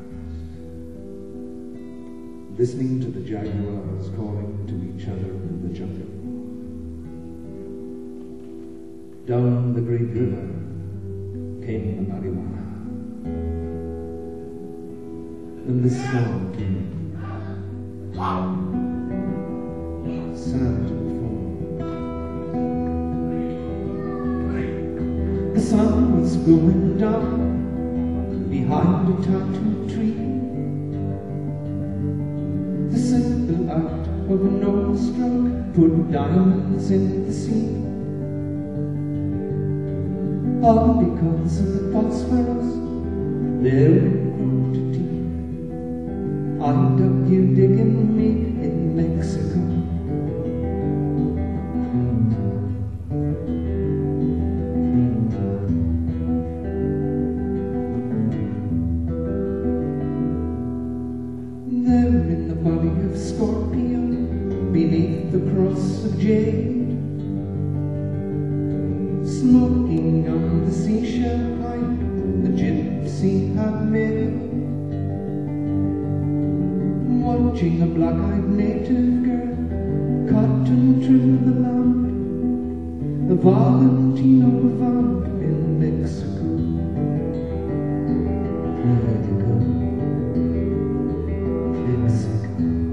listening to the jaguars calling to each other in the jungle. Down the great river came the marijuana, and this song came, sad and full. The sun was going down behind a tattoo tree. The simple act of a nose stroke put diamonds in the sea. All because of the phosphorus there in quantity. I dug you digging me in Mexico. There in the body of Scorpio, beneath the cross of jade, smoking on the seashell pipe the gypsy had made, watching a black-eyed native girl cotton through the land, a Valentino vamp in Mexico. Mexico, Mexico.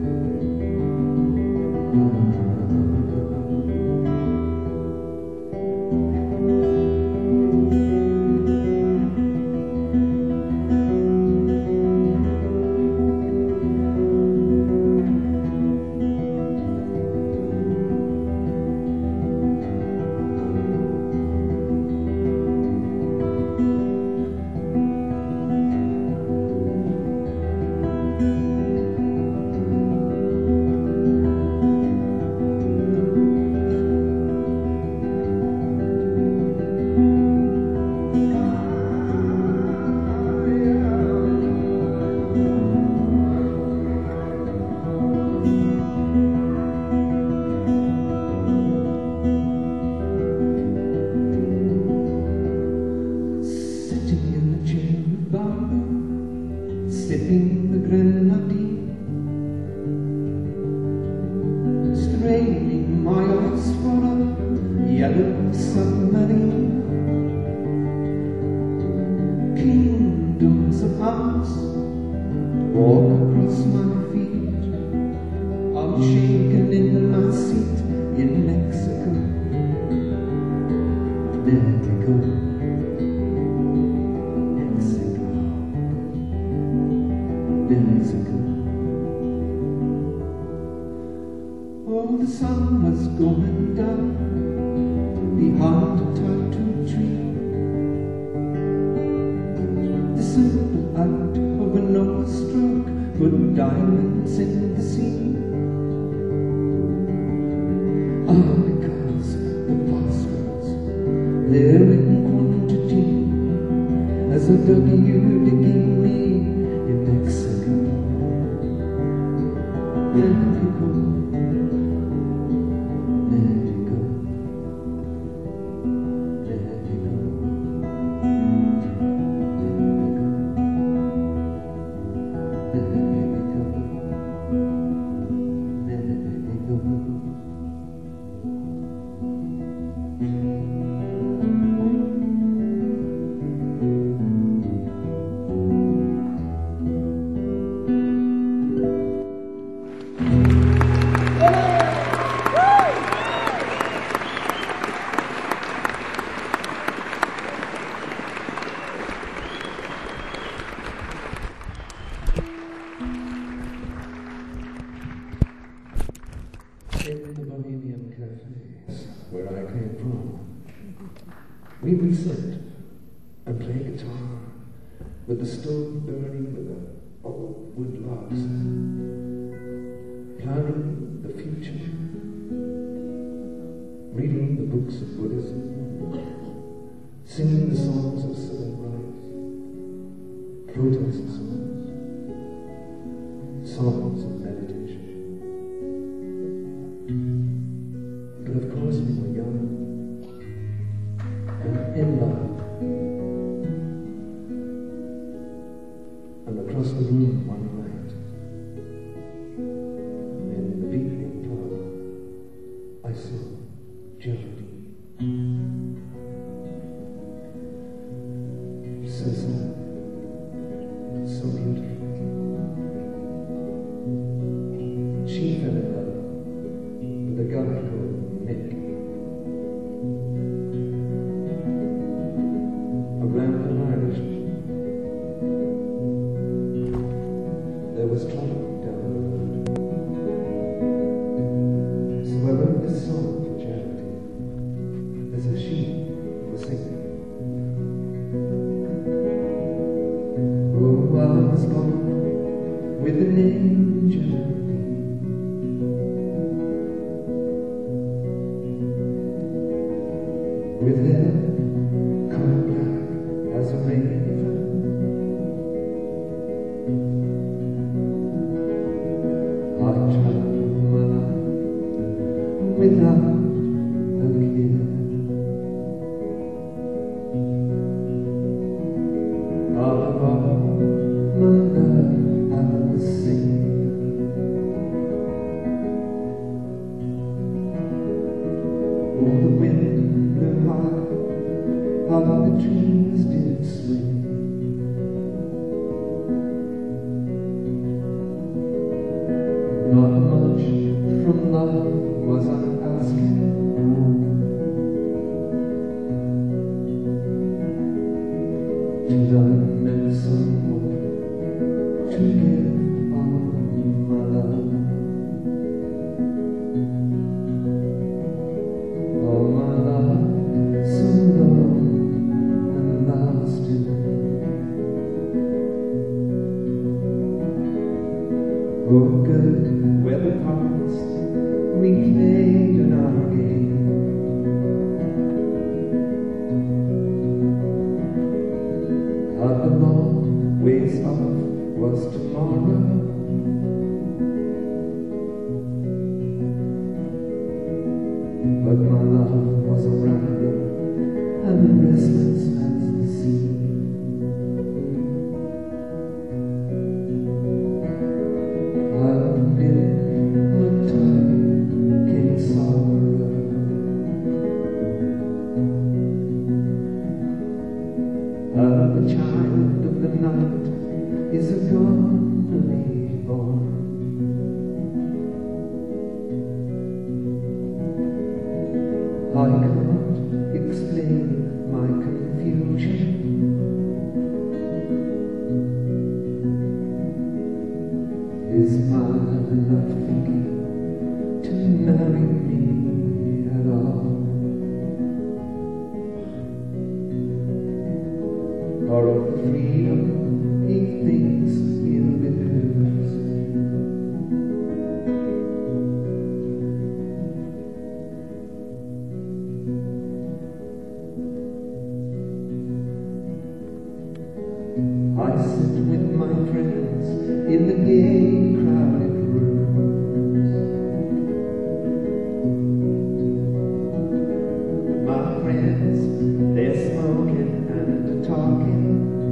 Sipping the grenadine, straining my eyes for a yellow submarine. Kingdoms of ice walk across my feet. I'm shaking in my seat in Mexico. Mexico. Oh, the sun was going down behind a tattoo tree. The simple act of a nose stroke put diamonds in the sea. All because the phosphorus there in quantity as a W digging me in Mexico. Mexico. In the Bohemian cafes where I came from, we would sit and play guitar with the stove burning with the old wood logs, planning the future, reading the books of Buddhism, singing the songs of civil rights, protest songs of meditation. But of course we were young and in love. as a sheep was singing. Oh, I was born with an angel with hair cut black as a raven. I traveled my life without a care. All of my love I was singing. Oh, the wind blew high, all of the trees did swing. Not much from love was I asking. Till I met someone to give all my love. All my love, so long and lasting. Oh, good weather parts, we played in our game. How the long ways off was tomorrow. But my love was a rambler and restless as the sea. I've been when time came sorrow. The child of the night is gonna be born. I can't explain my confusion. Is my love thinking to marry me at all? Or of the freedom he thinks he'll lose? I sit with my friends in the gay crowded rooms. My friends, they're smoking and talking.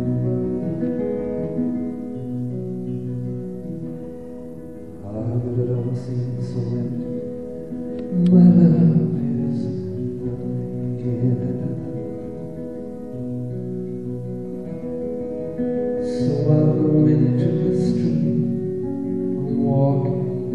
Ah, but it all seems so empty. My love is not here. So I'll go into the street and walk.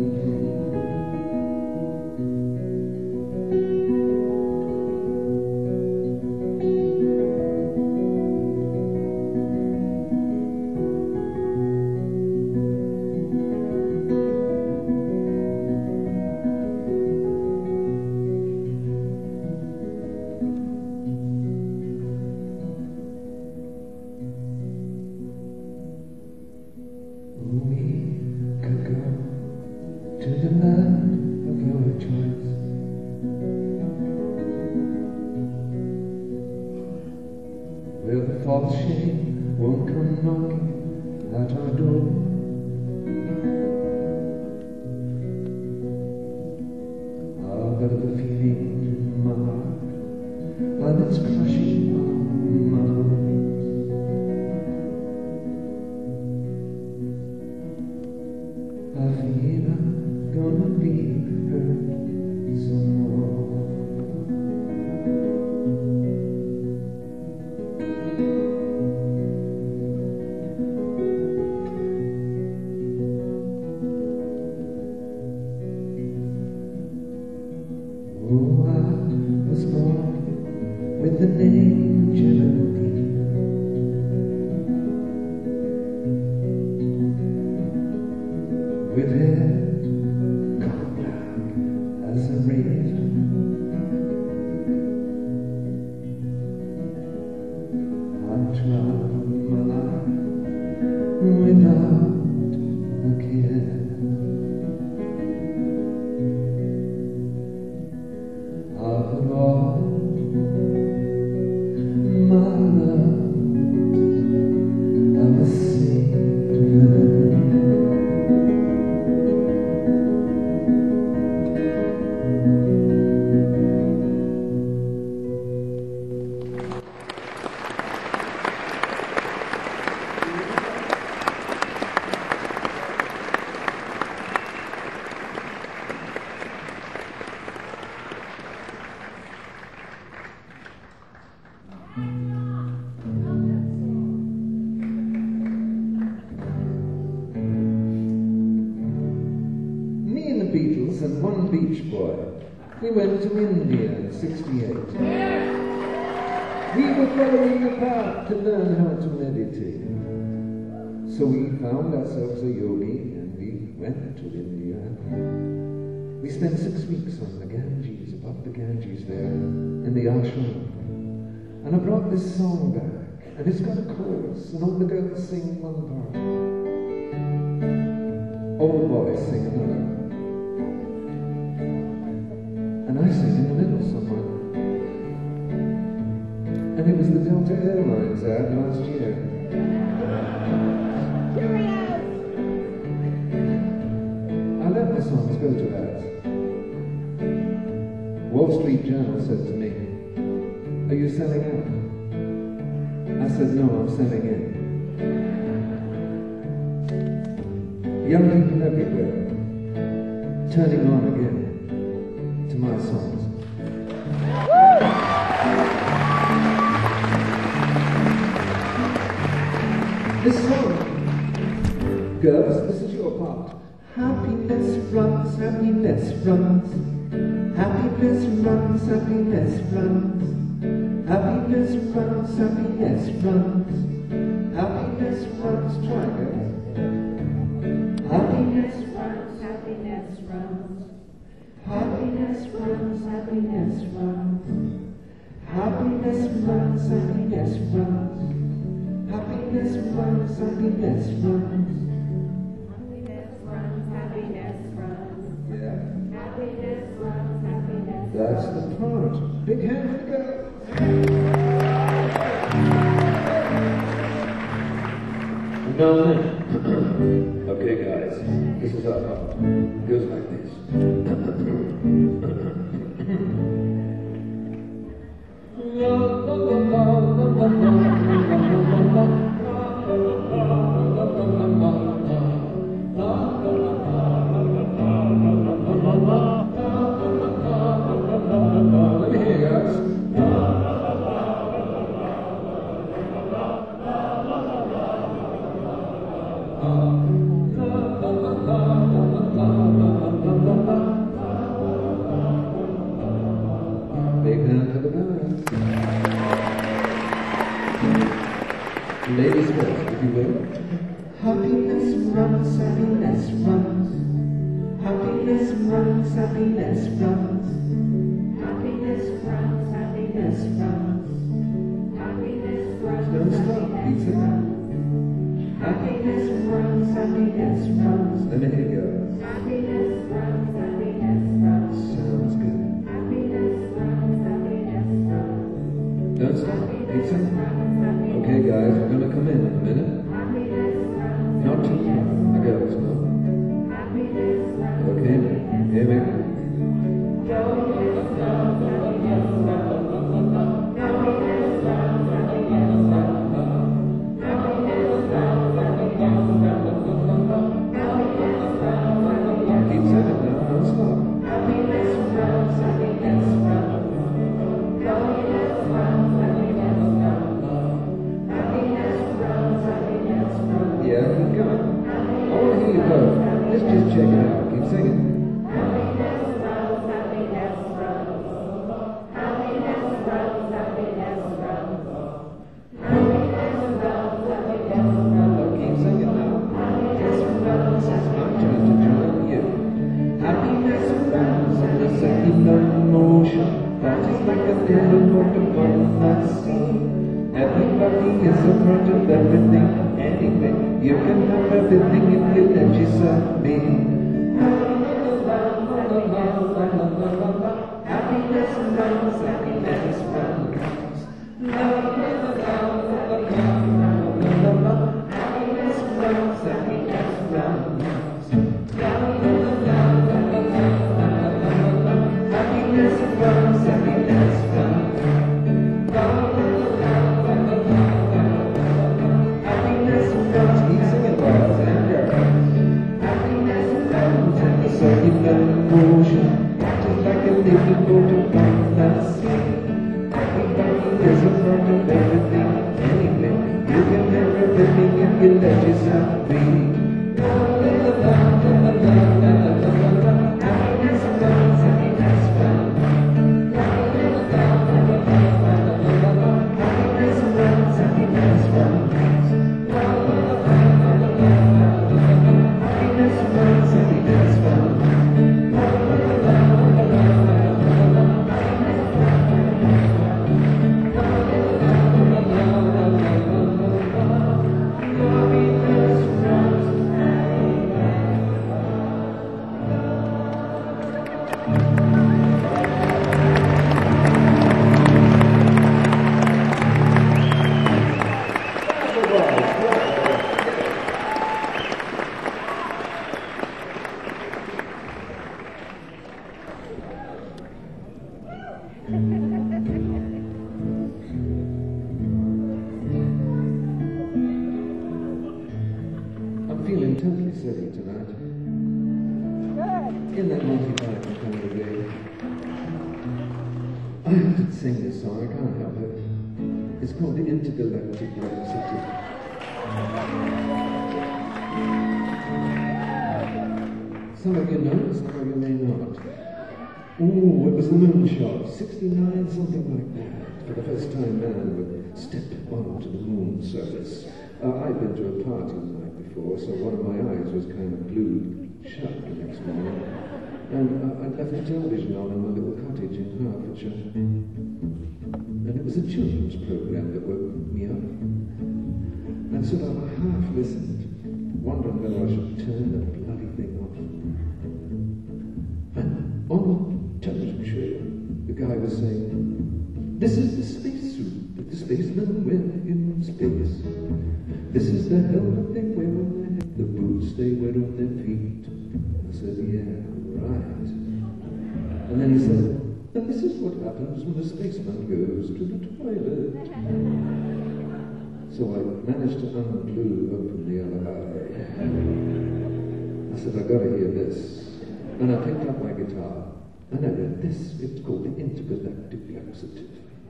We could go to the land of your choice, where the false shame won't come knocking at our door. Ah, but the feeling in my heart, and it's crushing on my bones. I feel I'm gonna be hurt some more. Oh, I was born with the name Genevieve. With hair cut black as a raven. try my life without a care. I've put all my love ever seen to her. Me and the Beatles and one Beach Boy, we went to India in '68. We were following the path to learn how to meditate. So we found ourselves a yogi and we went to India. We spent 6 weeks on the Ganges, above the Ganges there, in the ashram. And I brought this song back, and it's got a chorus, and all the girls sing one part. All the boys sing another. And I sing in the middle somewhere. And it was the Delta Airlines ad last year. I let my songs go to that. Wall Street Journal said to me, "Are you selling out?" I said, "No, I'm selling in." Young people everywhere, turning on again to my songs. This song, girls, this is your part. Happiness runs, happiness runs. Happiness runs, happiness runs. Happiness runs, happiness runs. Happiness runs, try girls. Happiness runs, happiness runs. Happiness runs, happiness runs. Happiness runs, happiness runs. Happiness runs, happiness runs. Happiness runs, happiness runs. Yeah, Happiness runs, happiness that's the part. Big hand for the girl. Now then, okay guys, this is our part. It goes like this. Let me hear you guys. Big hand for the girls. Ladies first, if you will. Happiness runs, happiness runs. Happiness runs, happiness runs. Happiness runs, happiness runs. Happiness runs, Don't stop, happiness Peter. runs. Happiness runs, happiness runs. Let me hear you go. Happiness runs, happiness runs. Sounds good. Happiness runs, happiness runs. Don't stop, Peter. Runs, happiness Okay, guys, we're gonna come in a minute. Happiness runs, Not too far. The girls know. happiness runs. Okay, now, here we go. Keep saying it now, don't stop. Happiness runs, happiness runs. Happiness runs, happiness runs. Happiness runs, happiness runs. Yeah, keep going. I want to hear you go. Just check it out. Keep singing. Happiness runs, happiness runs. Happiness runs, happiness runs. Happiness runs, happiness runs. Oh, keep singing now. It's my turn to join you. Happiness runs in a circular motion. That is like a little boat upon that sea. Everybody is a part of everything anyway. You can have everything if you let yourself be. Happiness runs, happiness runs. Happiness runs, happiness runs. Happiness runs, happiness runs. Happiness runs, keep singing boys and girls. Happiness runs in the circular motion, just like a little boat upon the sea. Everybody is a part of everything anyway. You can have everything if you let yourself be. Happiness runs, happiness runs. Happiness runs, happiness runs. Happiness runs, happiness runs. I'm feeling totally silly tonight. In that multi-vital kind of way. I have to sing this song, I can't help it. It's called The Intergalactic Rhapsody. Some of you know, some of you may not. Ooh, it was the moonshot, 69, something like that. For the first time man would step onto the moon surface. I'd been to a party the night before, so one of my eyes was kind of glued shut the next morning. And I'd left the television on in my little cottage in Hertfordshire. And it was a children's program that woke me up. And so I half listened, wondering whether I should turn the bloody thing off. And on the television show, the guy was saying, "This is the spacesuit that the spacemen wear in space. This is the helmet they wear on their head, the boots they wear on their feet." I said, "Yeah, right." And then he said, "And this is what happens when a spaceman goes to the toilet." So I managed to open the other eye. I said, "I gotta hear this." And I picked up my guitar, and I read this. It's called The Intergalactic Laxative.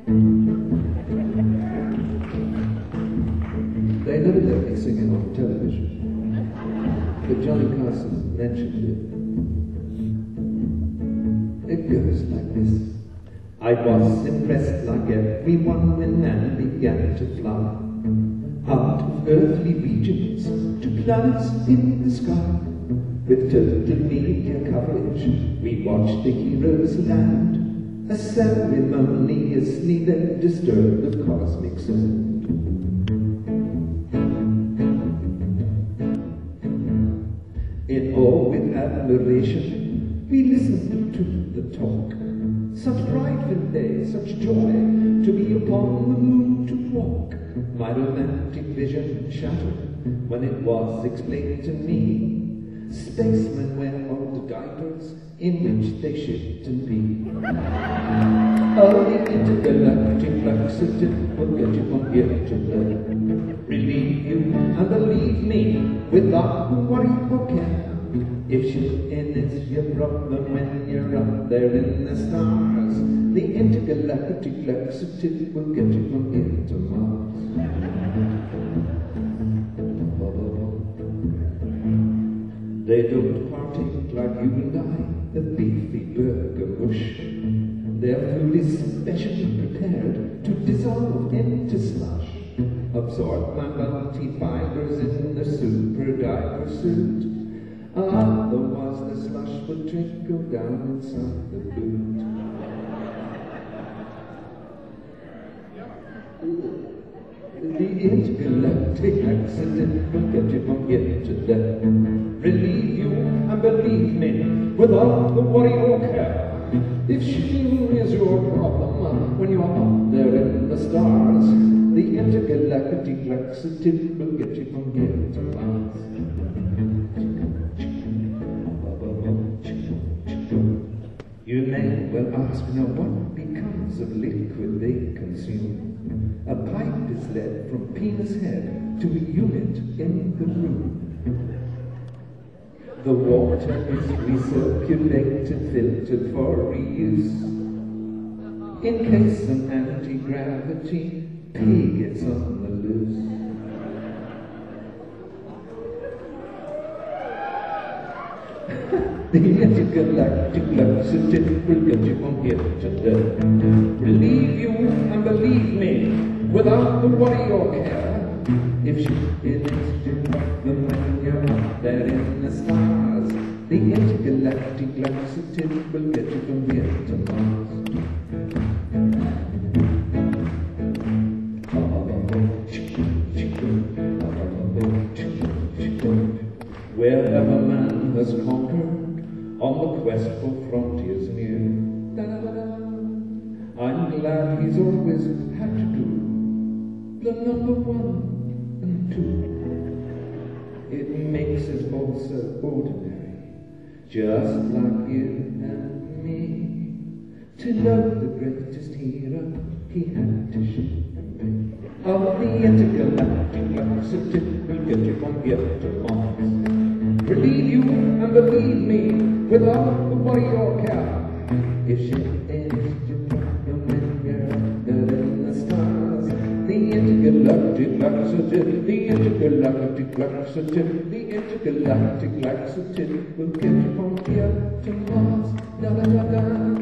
They never let me sing it on television, but Johnny Carson mentioned it. It goes like this. I was impressed like everyone when man began to fly out of earthly regions to planets in the sky. With total media coverage, we watched the heroes land. A ceremoniously they disturbed the cosmic sound. In awe with admiration, we listened to the talk. Such pride filled day, such joy, to be upon the moon to walk. My romantic vision shattered when it was explained to me. Spacemen wear old diapers in which they shit and pee. Oh, the intergalactic laxative will get you from here to there. Relieve you and believe me without worry or care. If shitting is your problem when you're up there in the stars, the intergalactic laxative will get you from here to Mars. They don't partake like you and I, the beefy burger mush. Their food is specially prepared to dissolve into slush. Absorb my multi-fibers in the super diver suit. Otherwise the slush would trickle down inside the boot. The intergalactic accident will get you from here to there. Relieve you and believe me without the worry or care. If shooting is your problem when you're up there in the stars, the intergalactic laxative will get you from here to Mars. You may well ask now what becomes of liquid they consume. A pipe is led from penis head to a unit in the room. The water is recirculated, filtered for reuse. In case an anti-gravity pig gets on the loose. The intergalactic laxative will get you from here to there. Relieve you and believe me without the worry or care. If she is the when you're up there in the stars, the intergalactic laxative will get you from here to Mars. Wherever man has conquered on the quest for frontiers near, I'm glad he's always had to do the number 1 and 2. It makes us all so ordinary, just like you and me, to know the greatest hero he had to show. Oh, the intergalactic laxative will get you from here to Mars. Relieve you and believe me without the worry or care. If she is your problem when you're under in the stars, the intergalactic laxative, the intergalactic laxative, the intergalactic laxative will get you from here to Mars. Da da da da.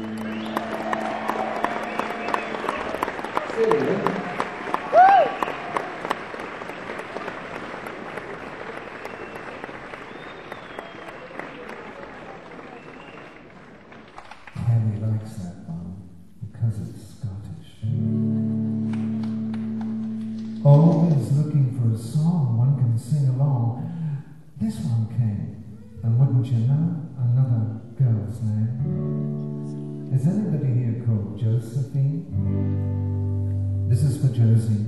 Silly, huh? Henry likes that one because it's Scottish. Always looking for a song one can sing along. This one came, and wouldn't you know, another girl's name. Is anybody here called Josephine? This is for Josie.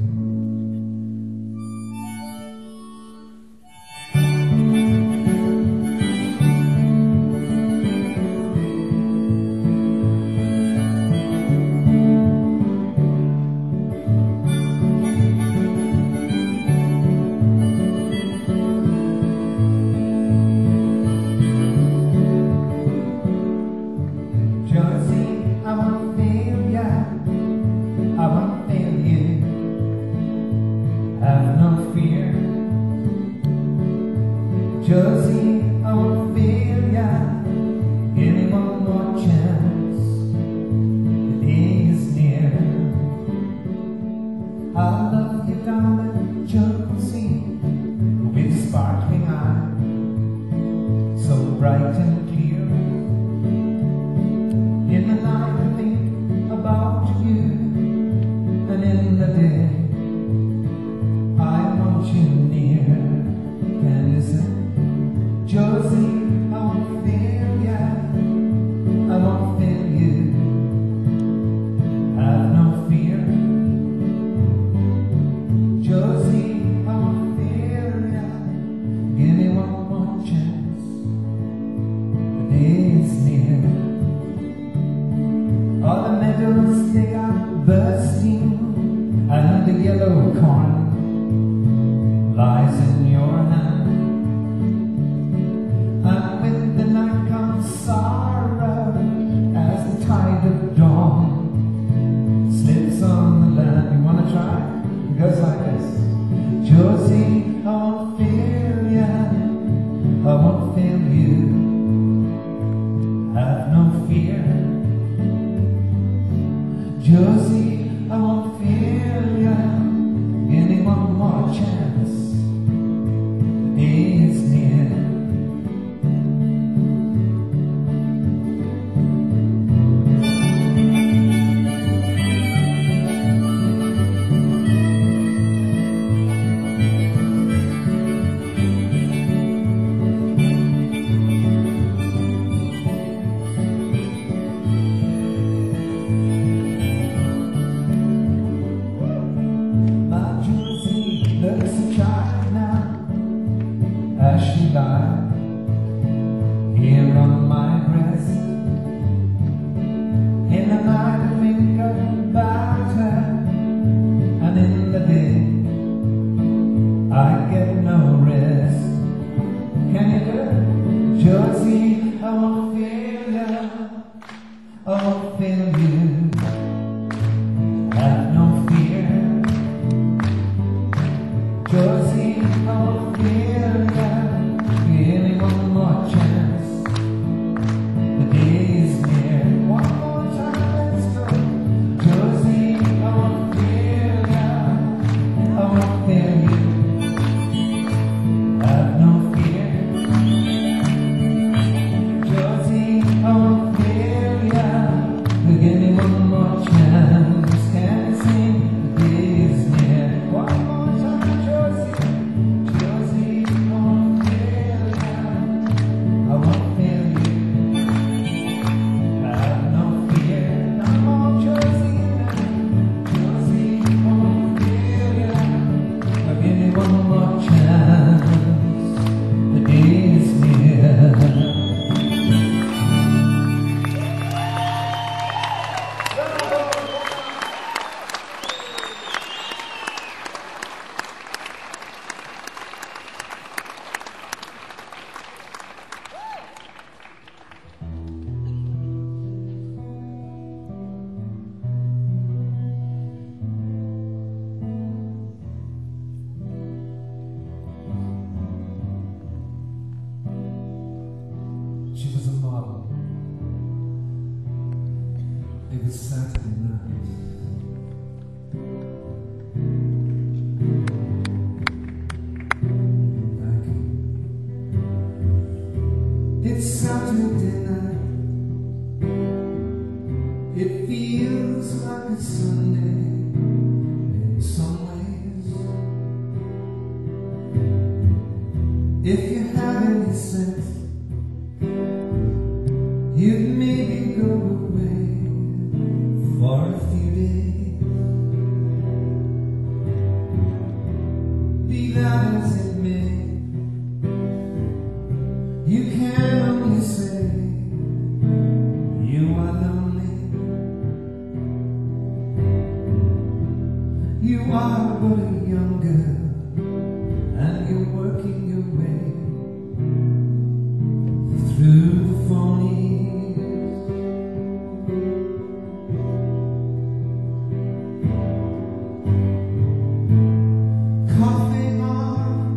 Josie, I won't fail ya. Give me one more chance. The day is near. I love you, darling Josie, with sparkling eye, so bright and clear. In the night I think about you, and in the day I want you near. Can you listen? Josie, I won't fail ya, I won't fail you. Have no fear. Josie, I won't fail ya. Give me one more chance. The day is near. All the meadows they are bursting, and the yellow corn lies in your hand. And with the night comes sorrow, as the tide of dawn slips on the land. You wanna try? It goes like this. Josie, I won't fail ya, I won't fail you. Have no fear. Josie, I won't fail ya. just a child now, as she lies here on my breast. In the night I think about her, and in the day I get no rest. Can you do it? Josie, I won't feel you, I won't feel you. Have no fear, Josie, I won't feel you. Give me one more chance, the day is near. One more time, let's go. Josie, I won't feel you, I won't feel you. Have no fear, Josie, I won't feel you. Give me one more chance, can you sing? The day is near. One more time, Josie, Josie, I won't feel you, I won't feel you. Have no fear, no more Josie, Josie, I won't feel you. Give me one more chance, the day is near. She was a model. It was Saturday night. Thank you. It's Saturday night. It feels like a Sunday in some ways. If you have any sense, you'd maybe go away for a few days. Be that as it may, you can only say you are lonely. You are but a young girl, and you're working your way through the phony. Coughing on,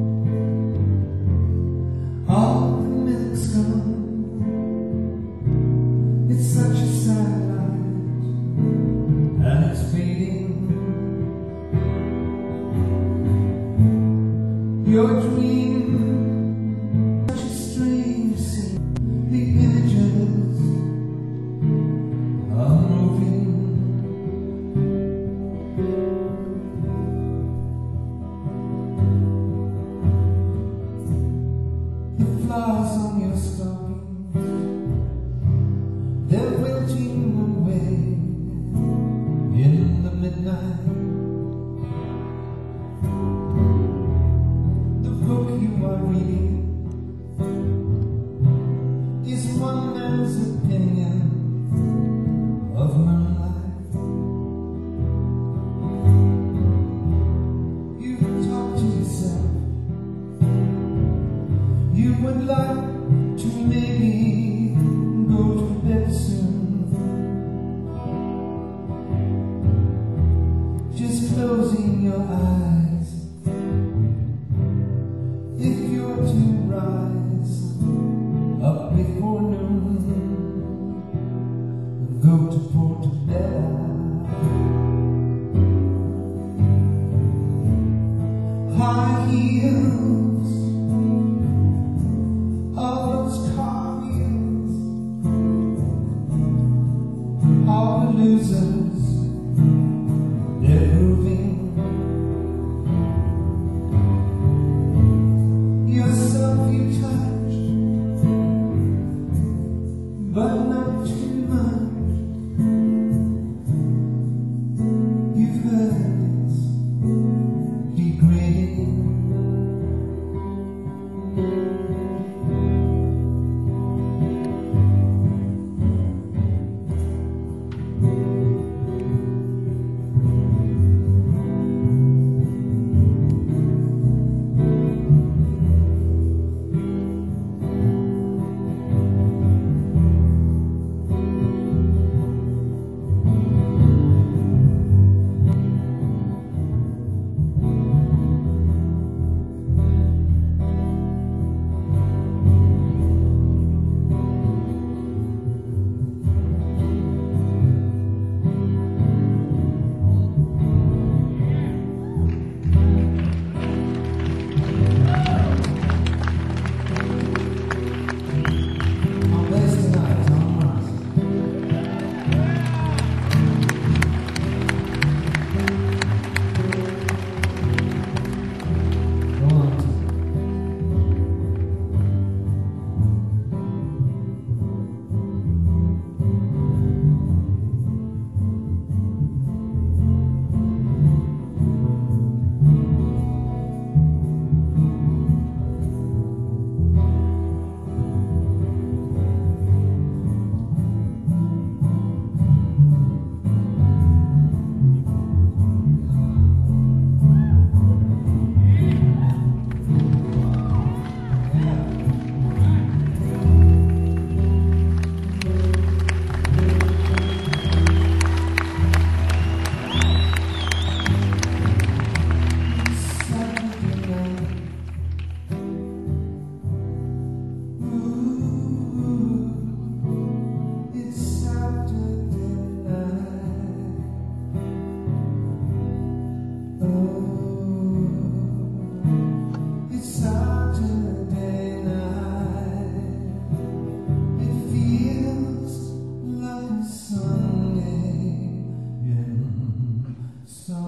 all the milk's gone. It's such a sad life, and it's fading. Your dream, such a strange scene. The images are moving. The flowers on your stocking, they're wilting away in the midnight. The book you are reading is one man's opinion of moonlight. You talk to yourself. You would like to maybe go to bed soon, just closing your eyes. If you're to rise up before noon, go to Portobello. High heels, all those car wheels, all the losers, they're moving. Yourself you touch, but not too much. You've heard it's degrading.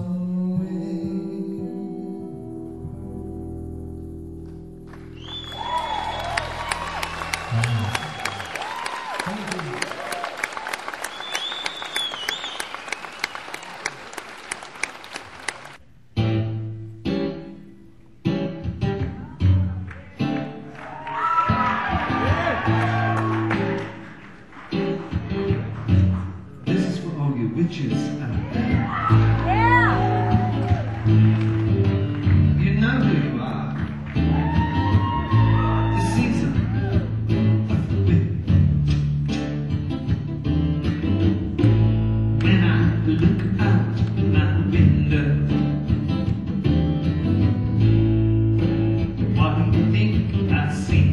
This is for all you witches out there. You know who you are. The season of the witch. When I look out my window, what do you think I see?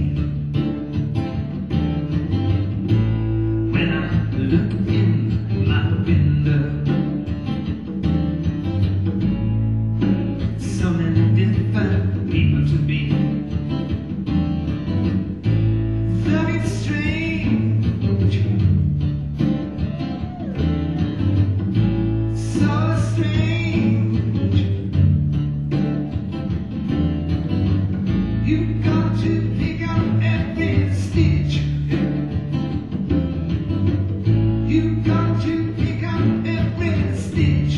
When I look in my window, so many different people to be. Very strange, so strange. You've got to pick up every stitch. You've got to pick up every stitch.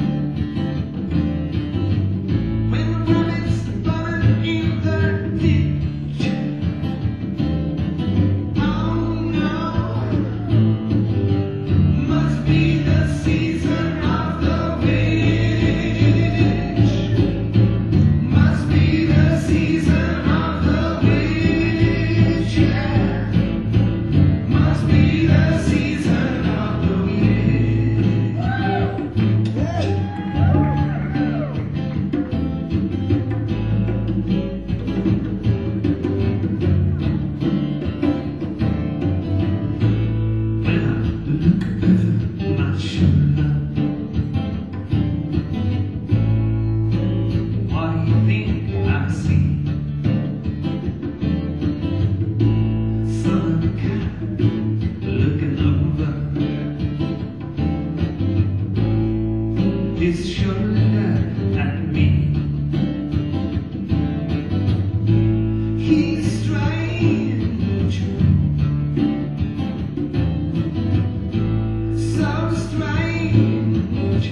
When the rabbits run in the ditch. Oh no, must be the season of the witch. Must be the season of the witch, yeah. Must be the season of the witch. When I look over my shoulder, what do you think I see? Some cat looking over his shoulder at me. He's strange, so strange.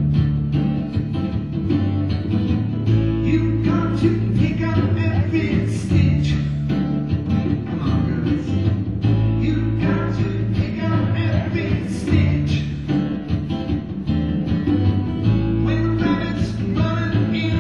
You've got to pick up every stitch. Come on, girls. You've got to pick up every stitch. When the rabbits run in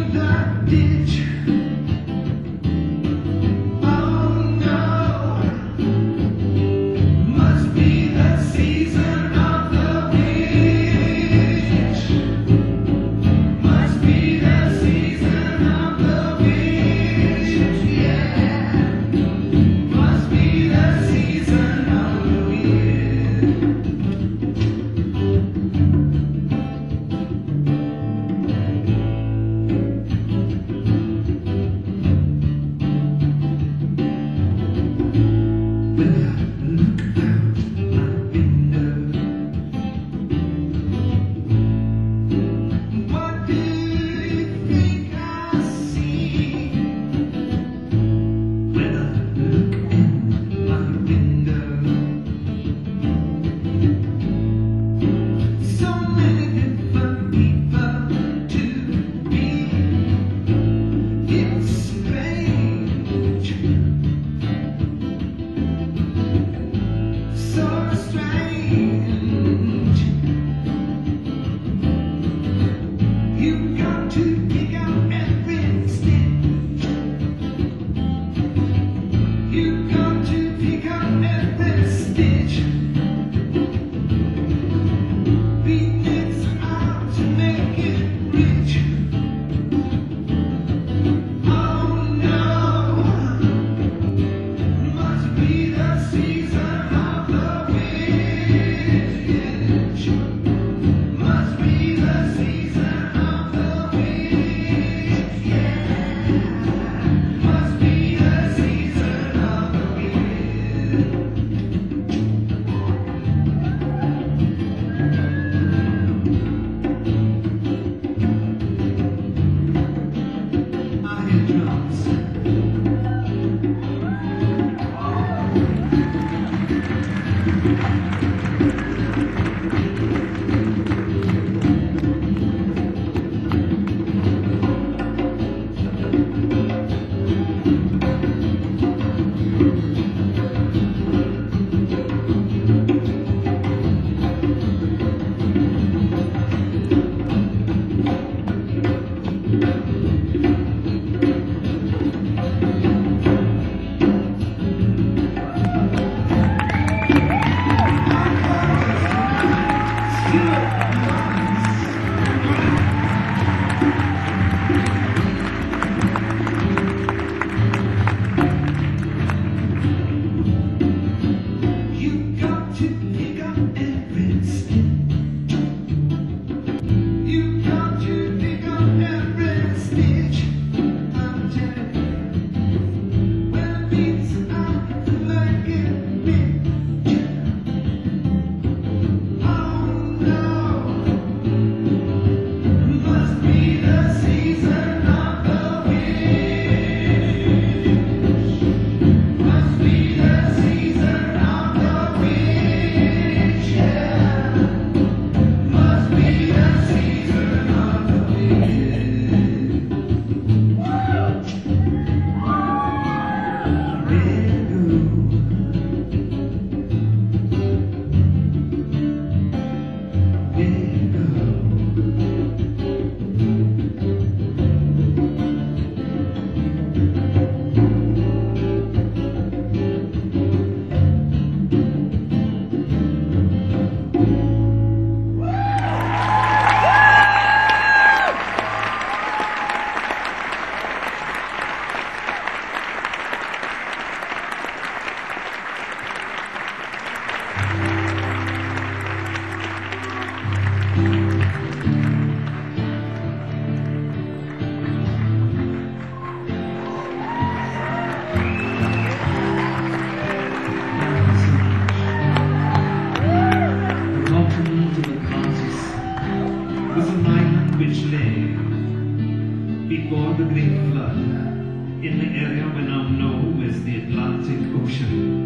before the great flood, in the area we now know as the Atlantic Ocean.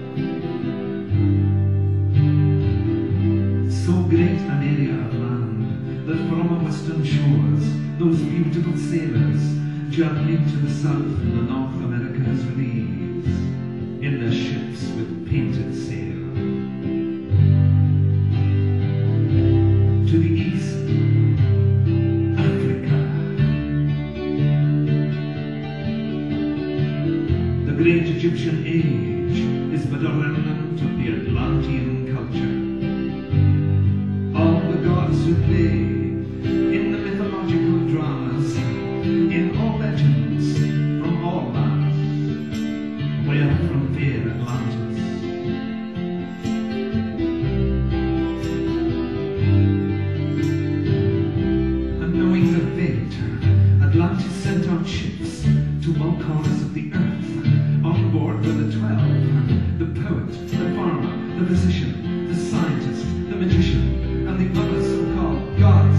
So great an area of land that from our western shores, those beautiful sailors journeyed to the south and the North Americas with ease, in their ships with painted sail. To the east, Africa. The great Egyptian age is but a remnant of the Atlantean culture. All the gods who play in the mythological dramas, in all legends from all lands, were from fair Atlantis. And knowing the fate, Atlantis sent out ships to all corners of the earth. On board were the 12, the poet, the farmer, the physician, the scientist, the magician, and the other so-called gods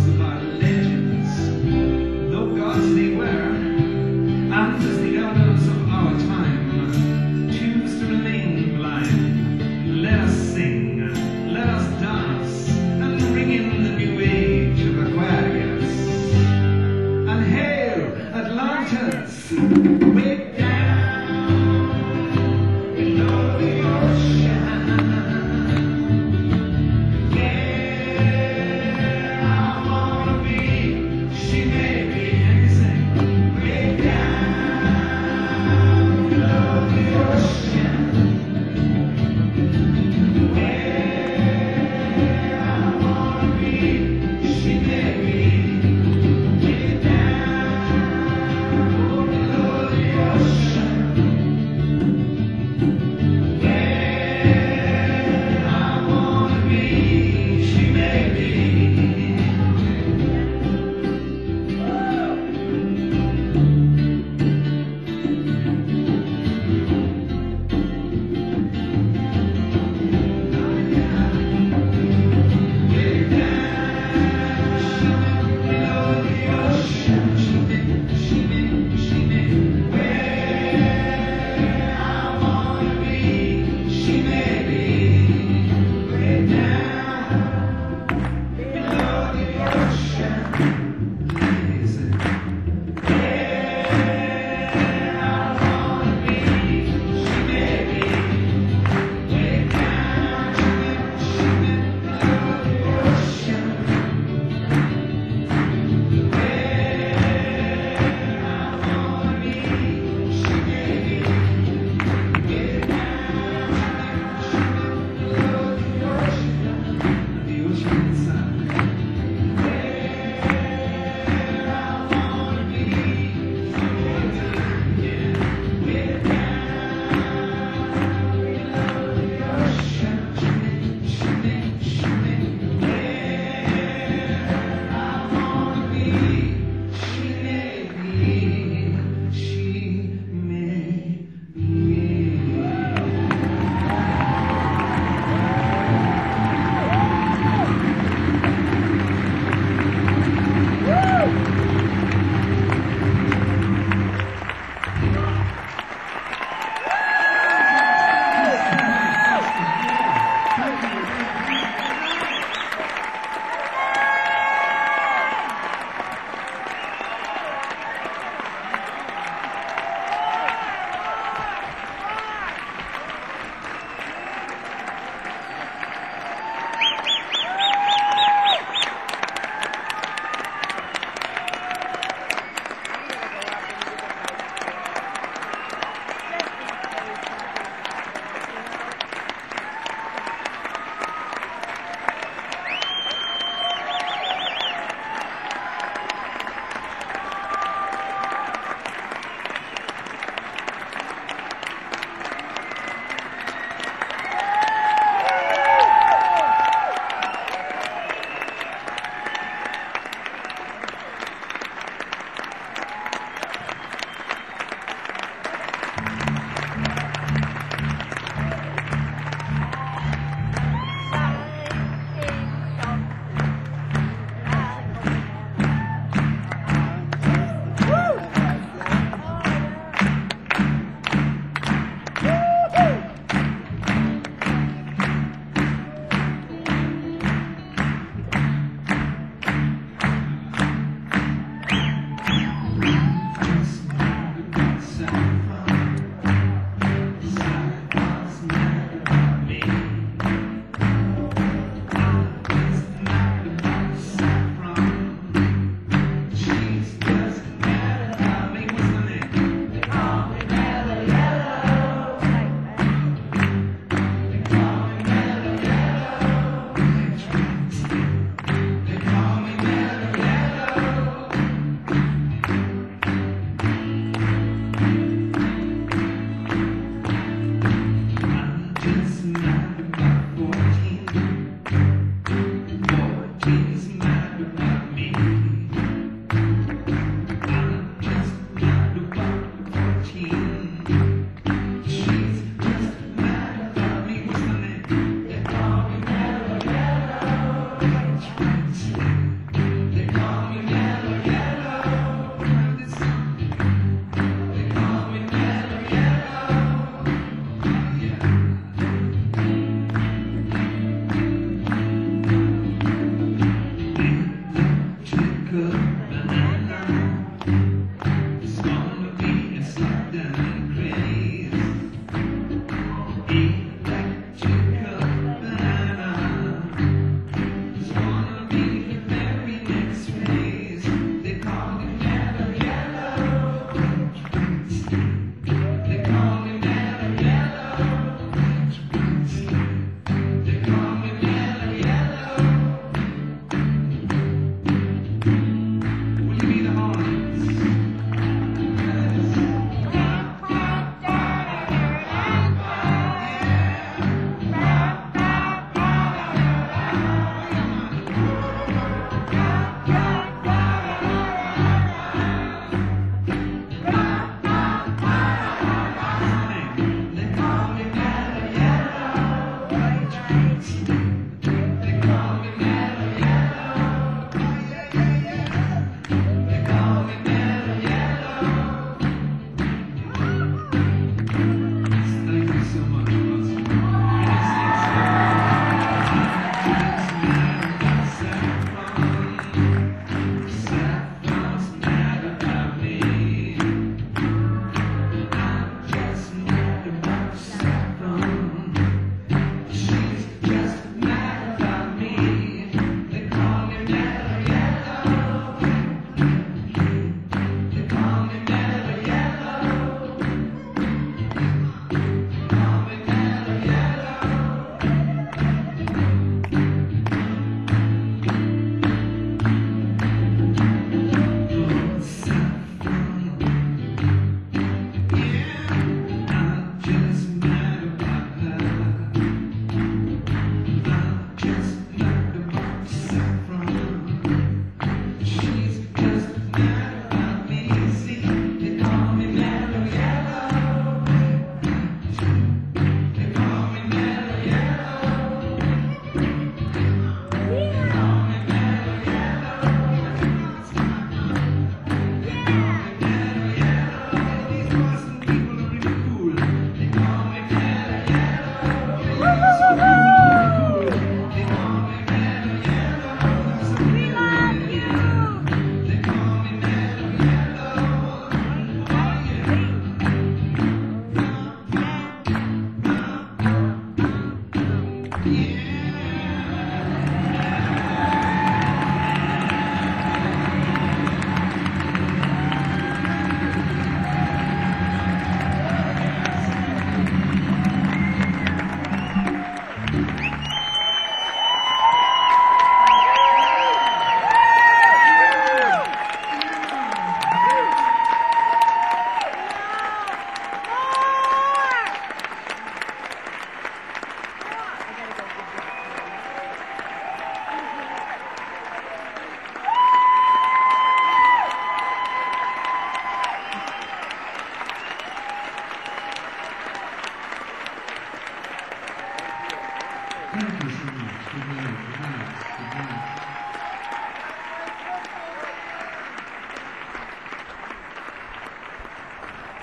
night. Good night. Good night. Good night.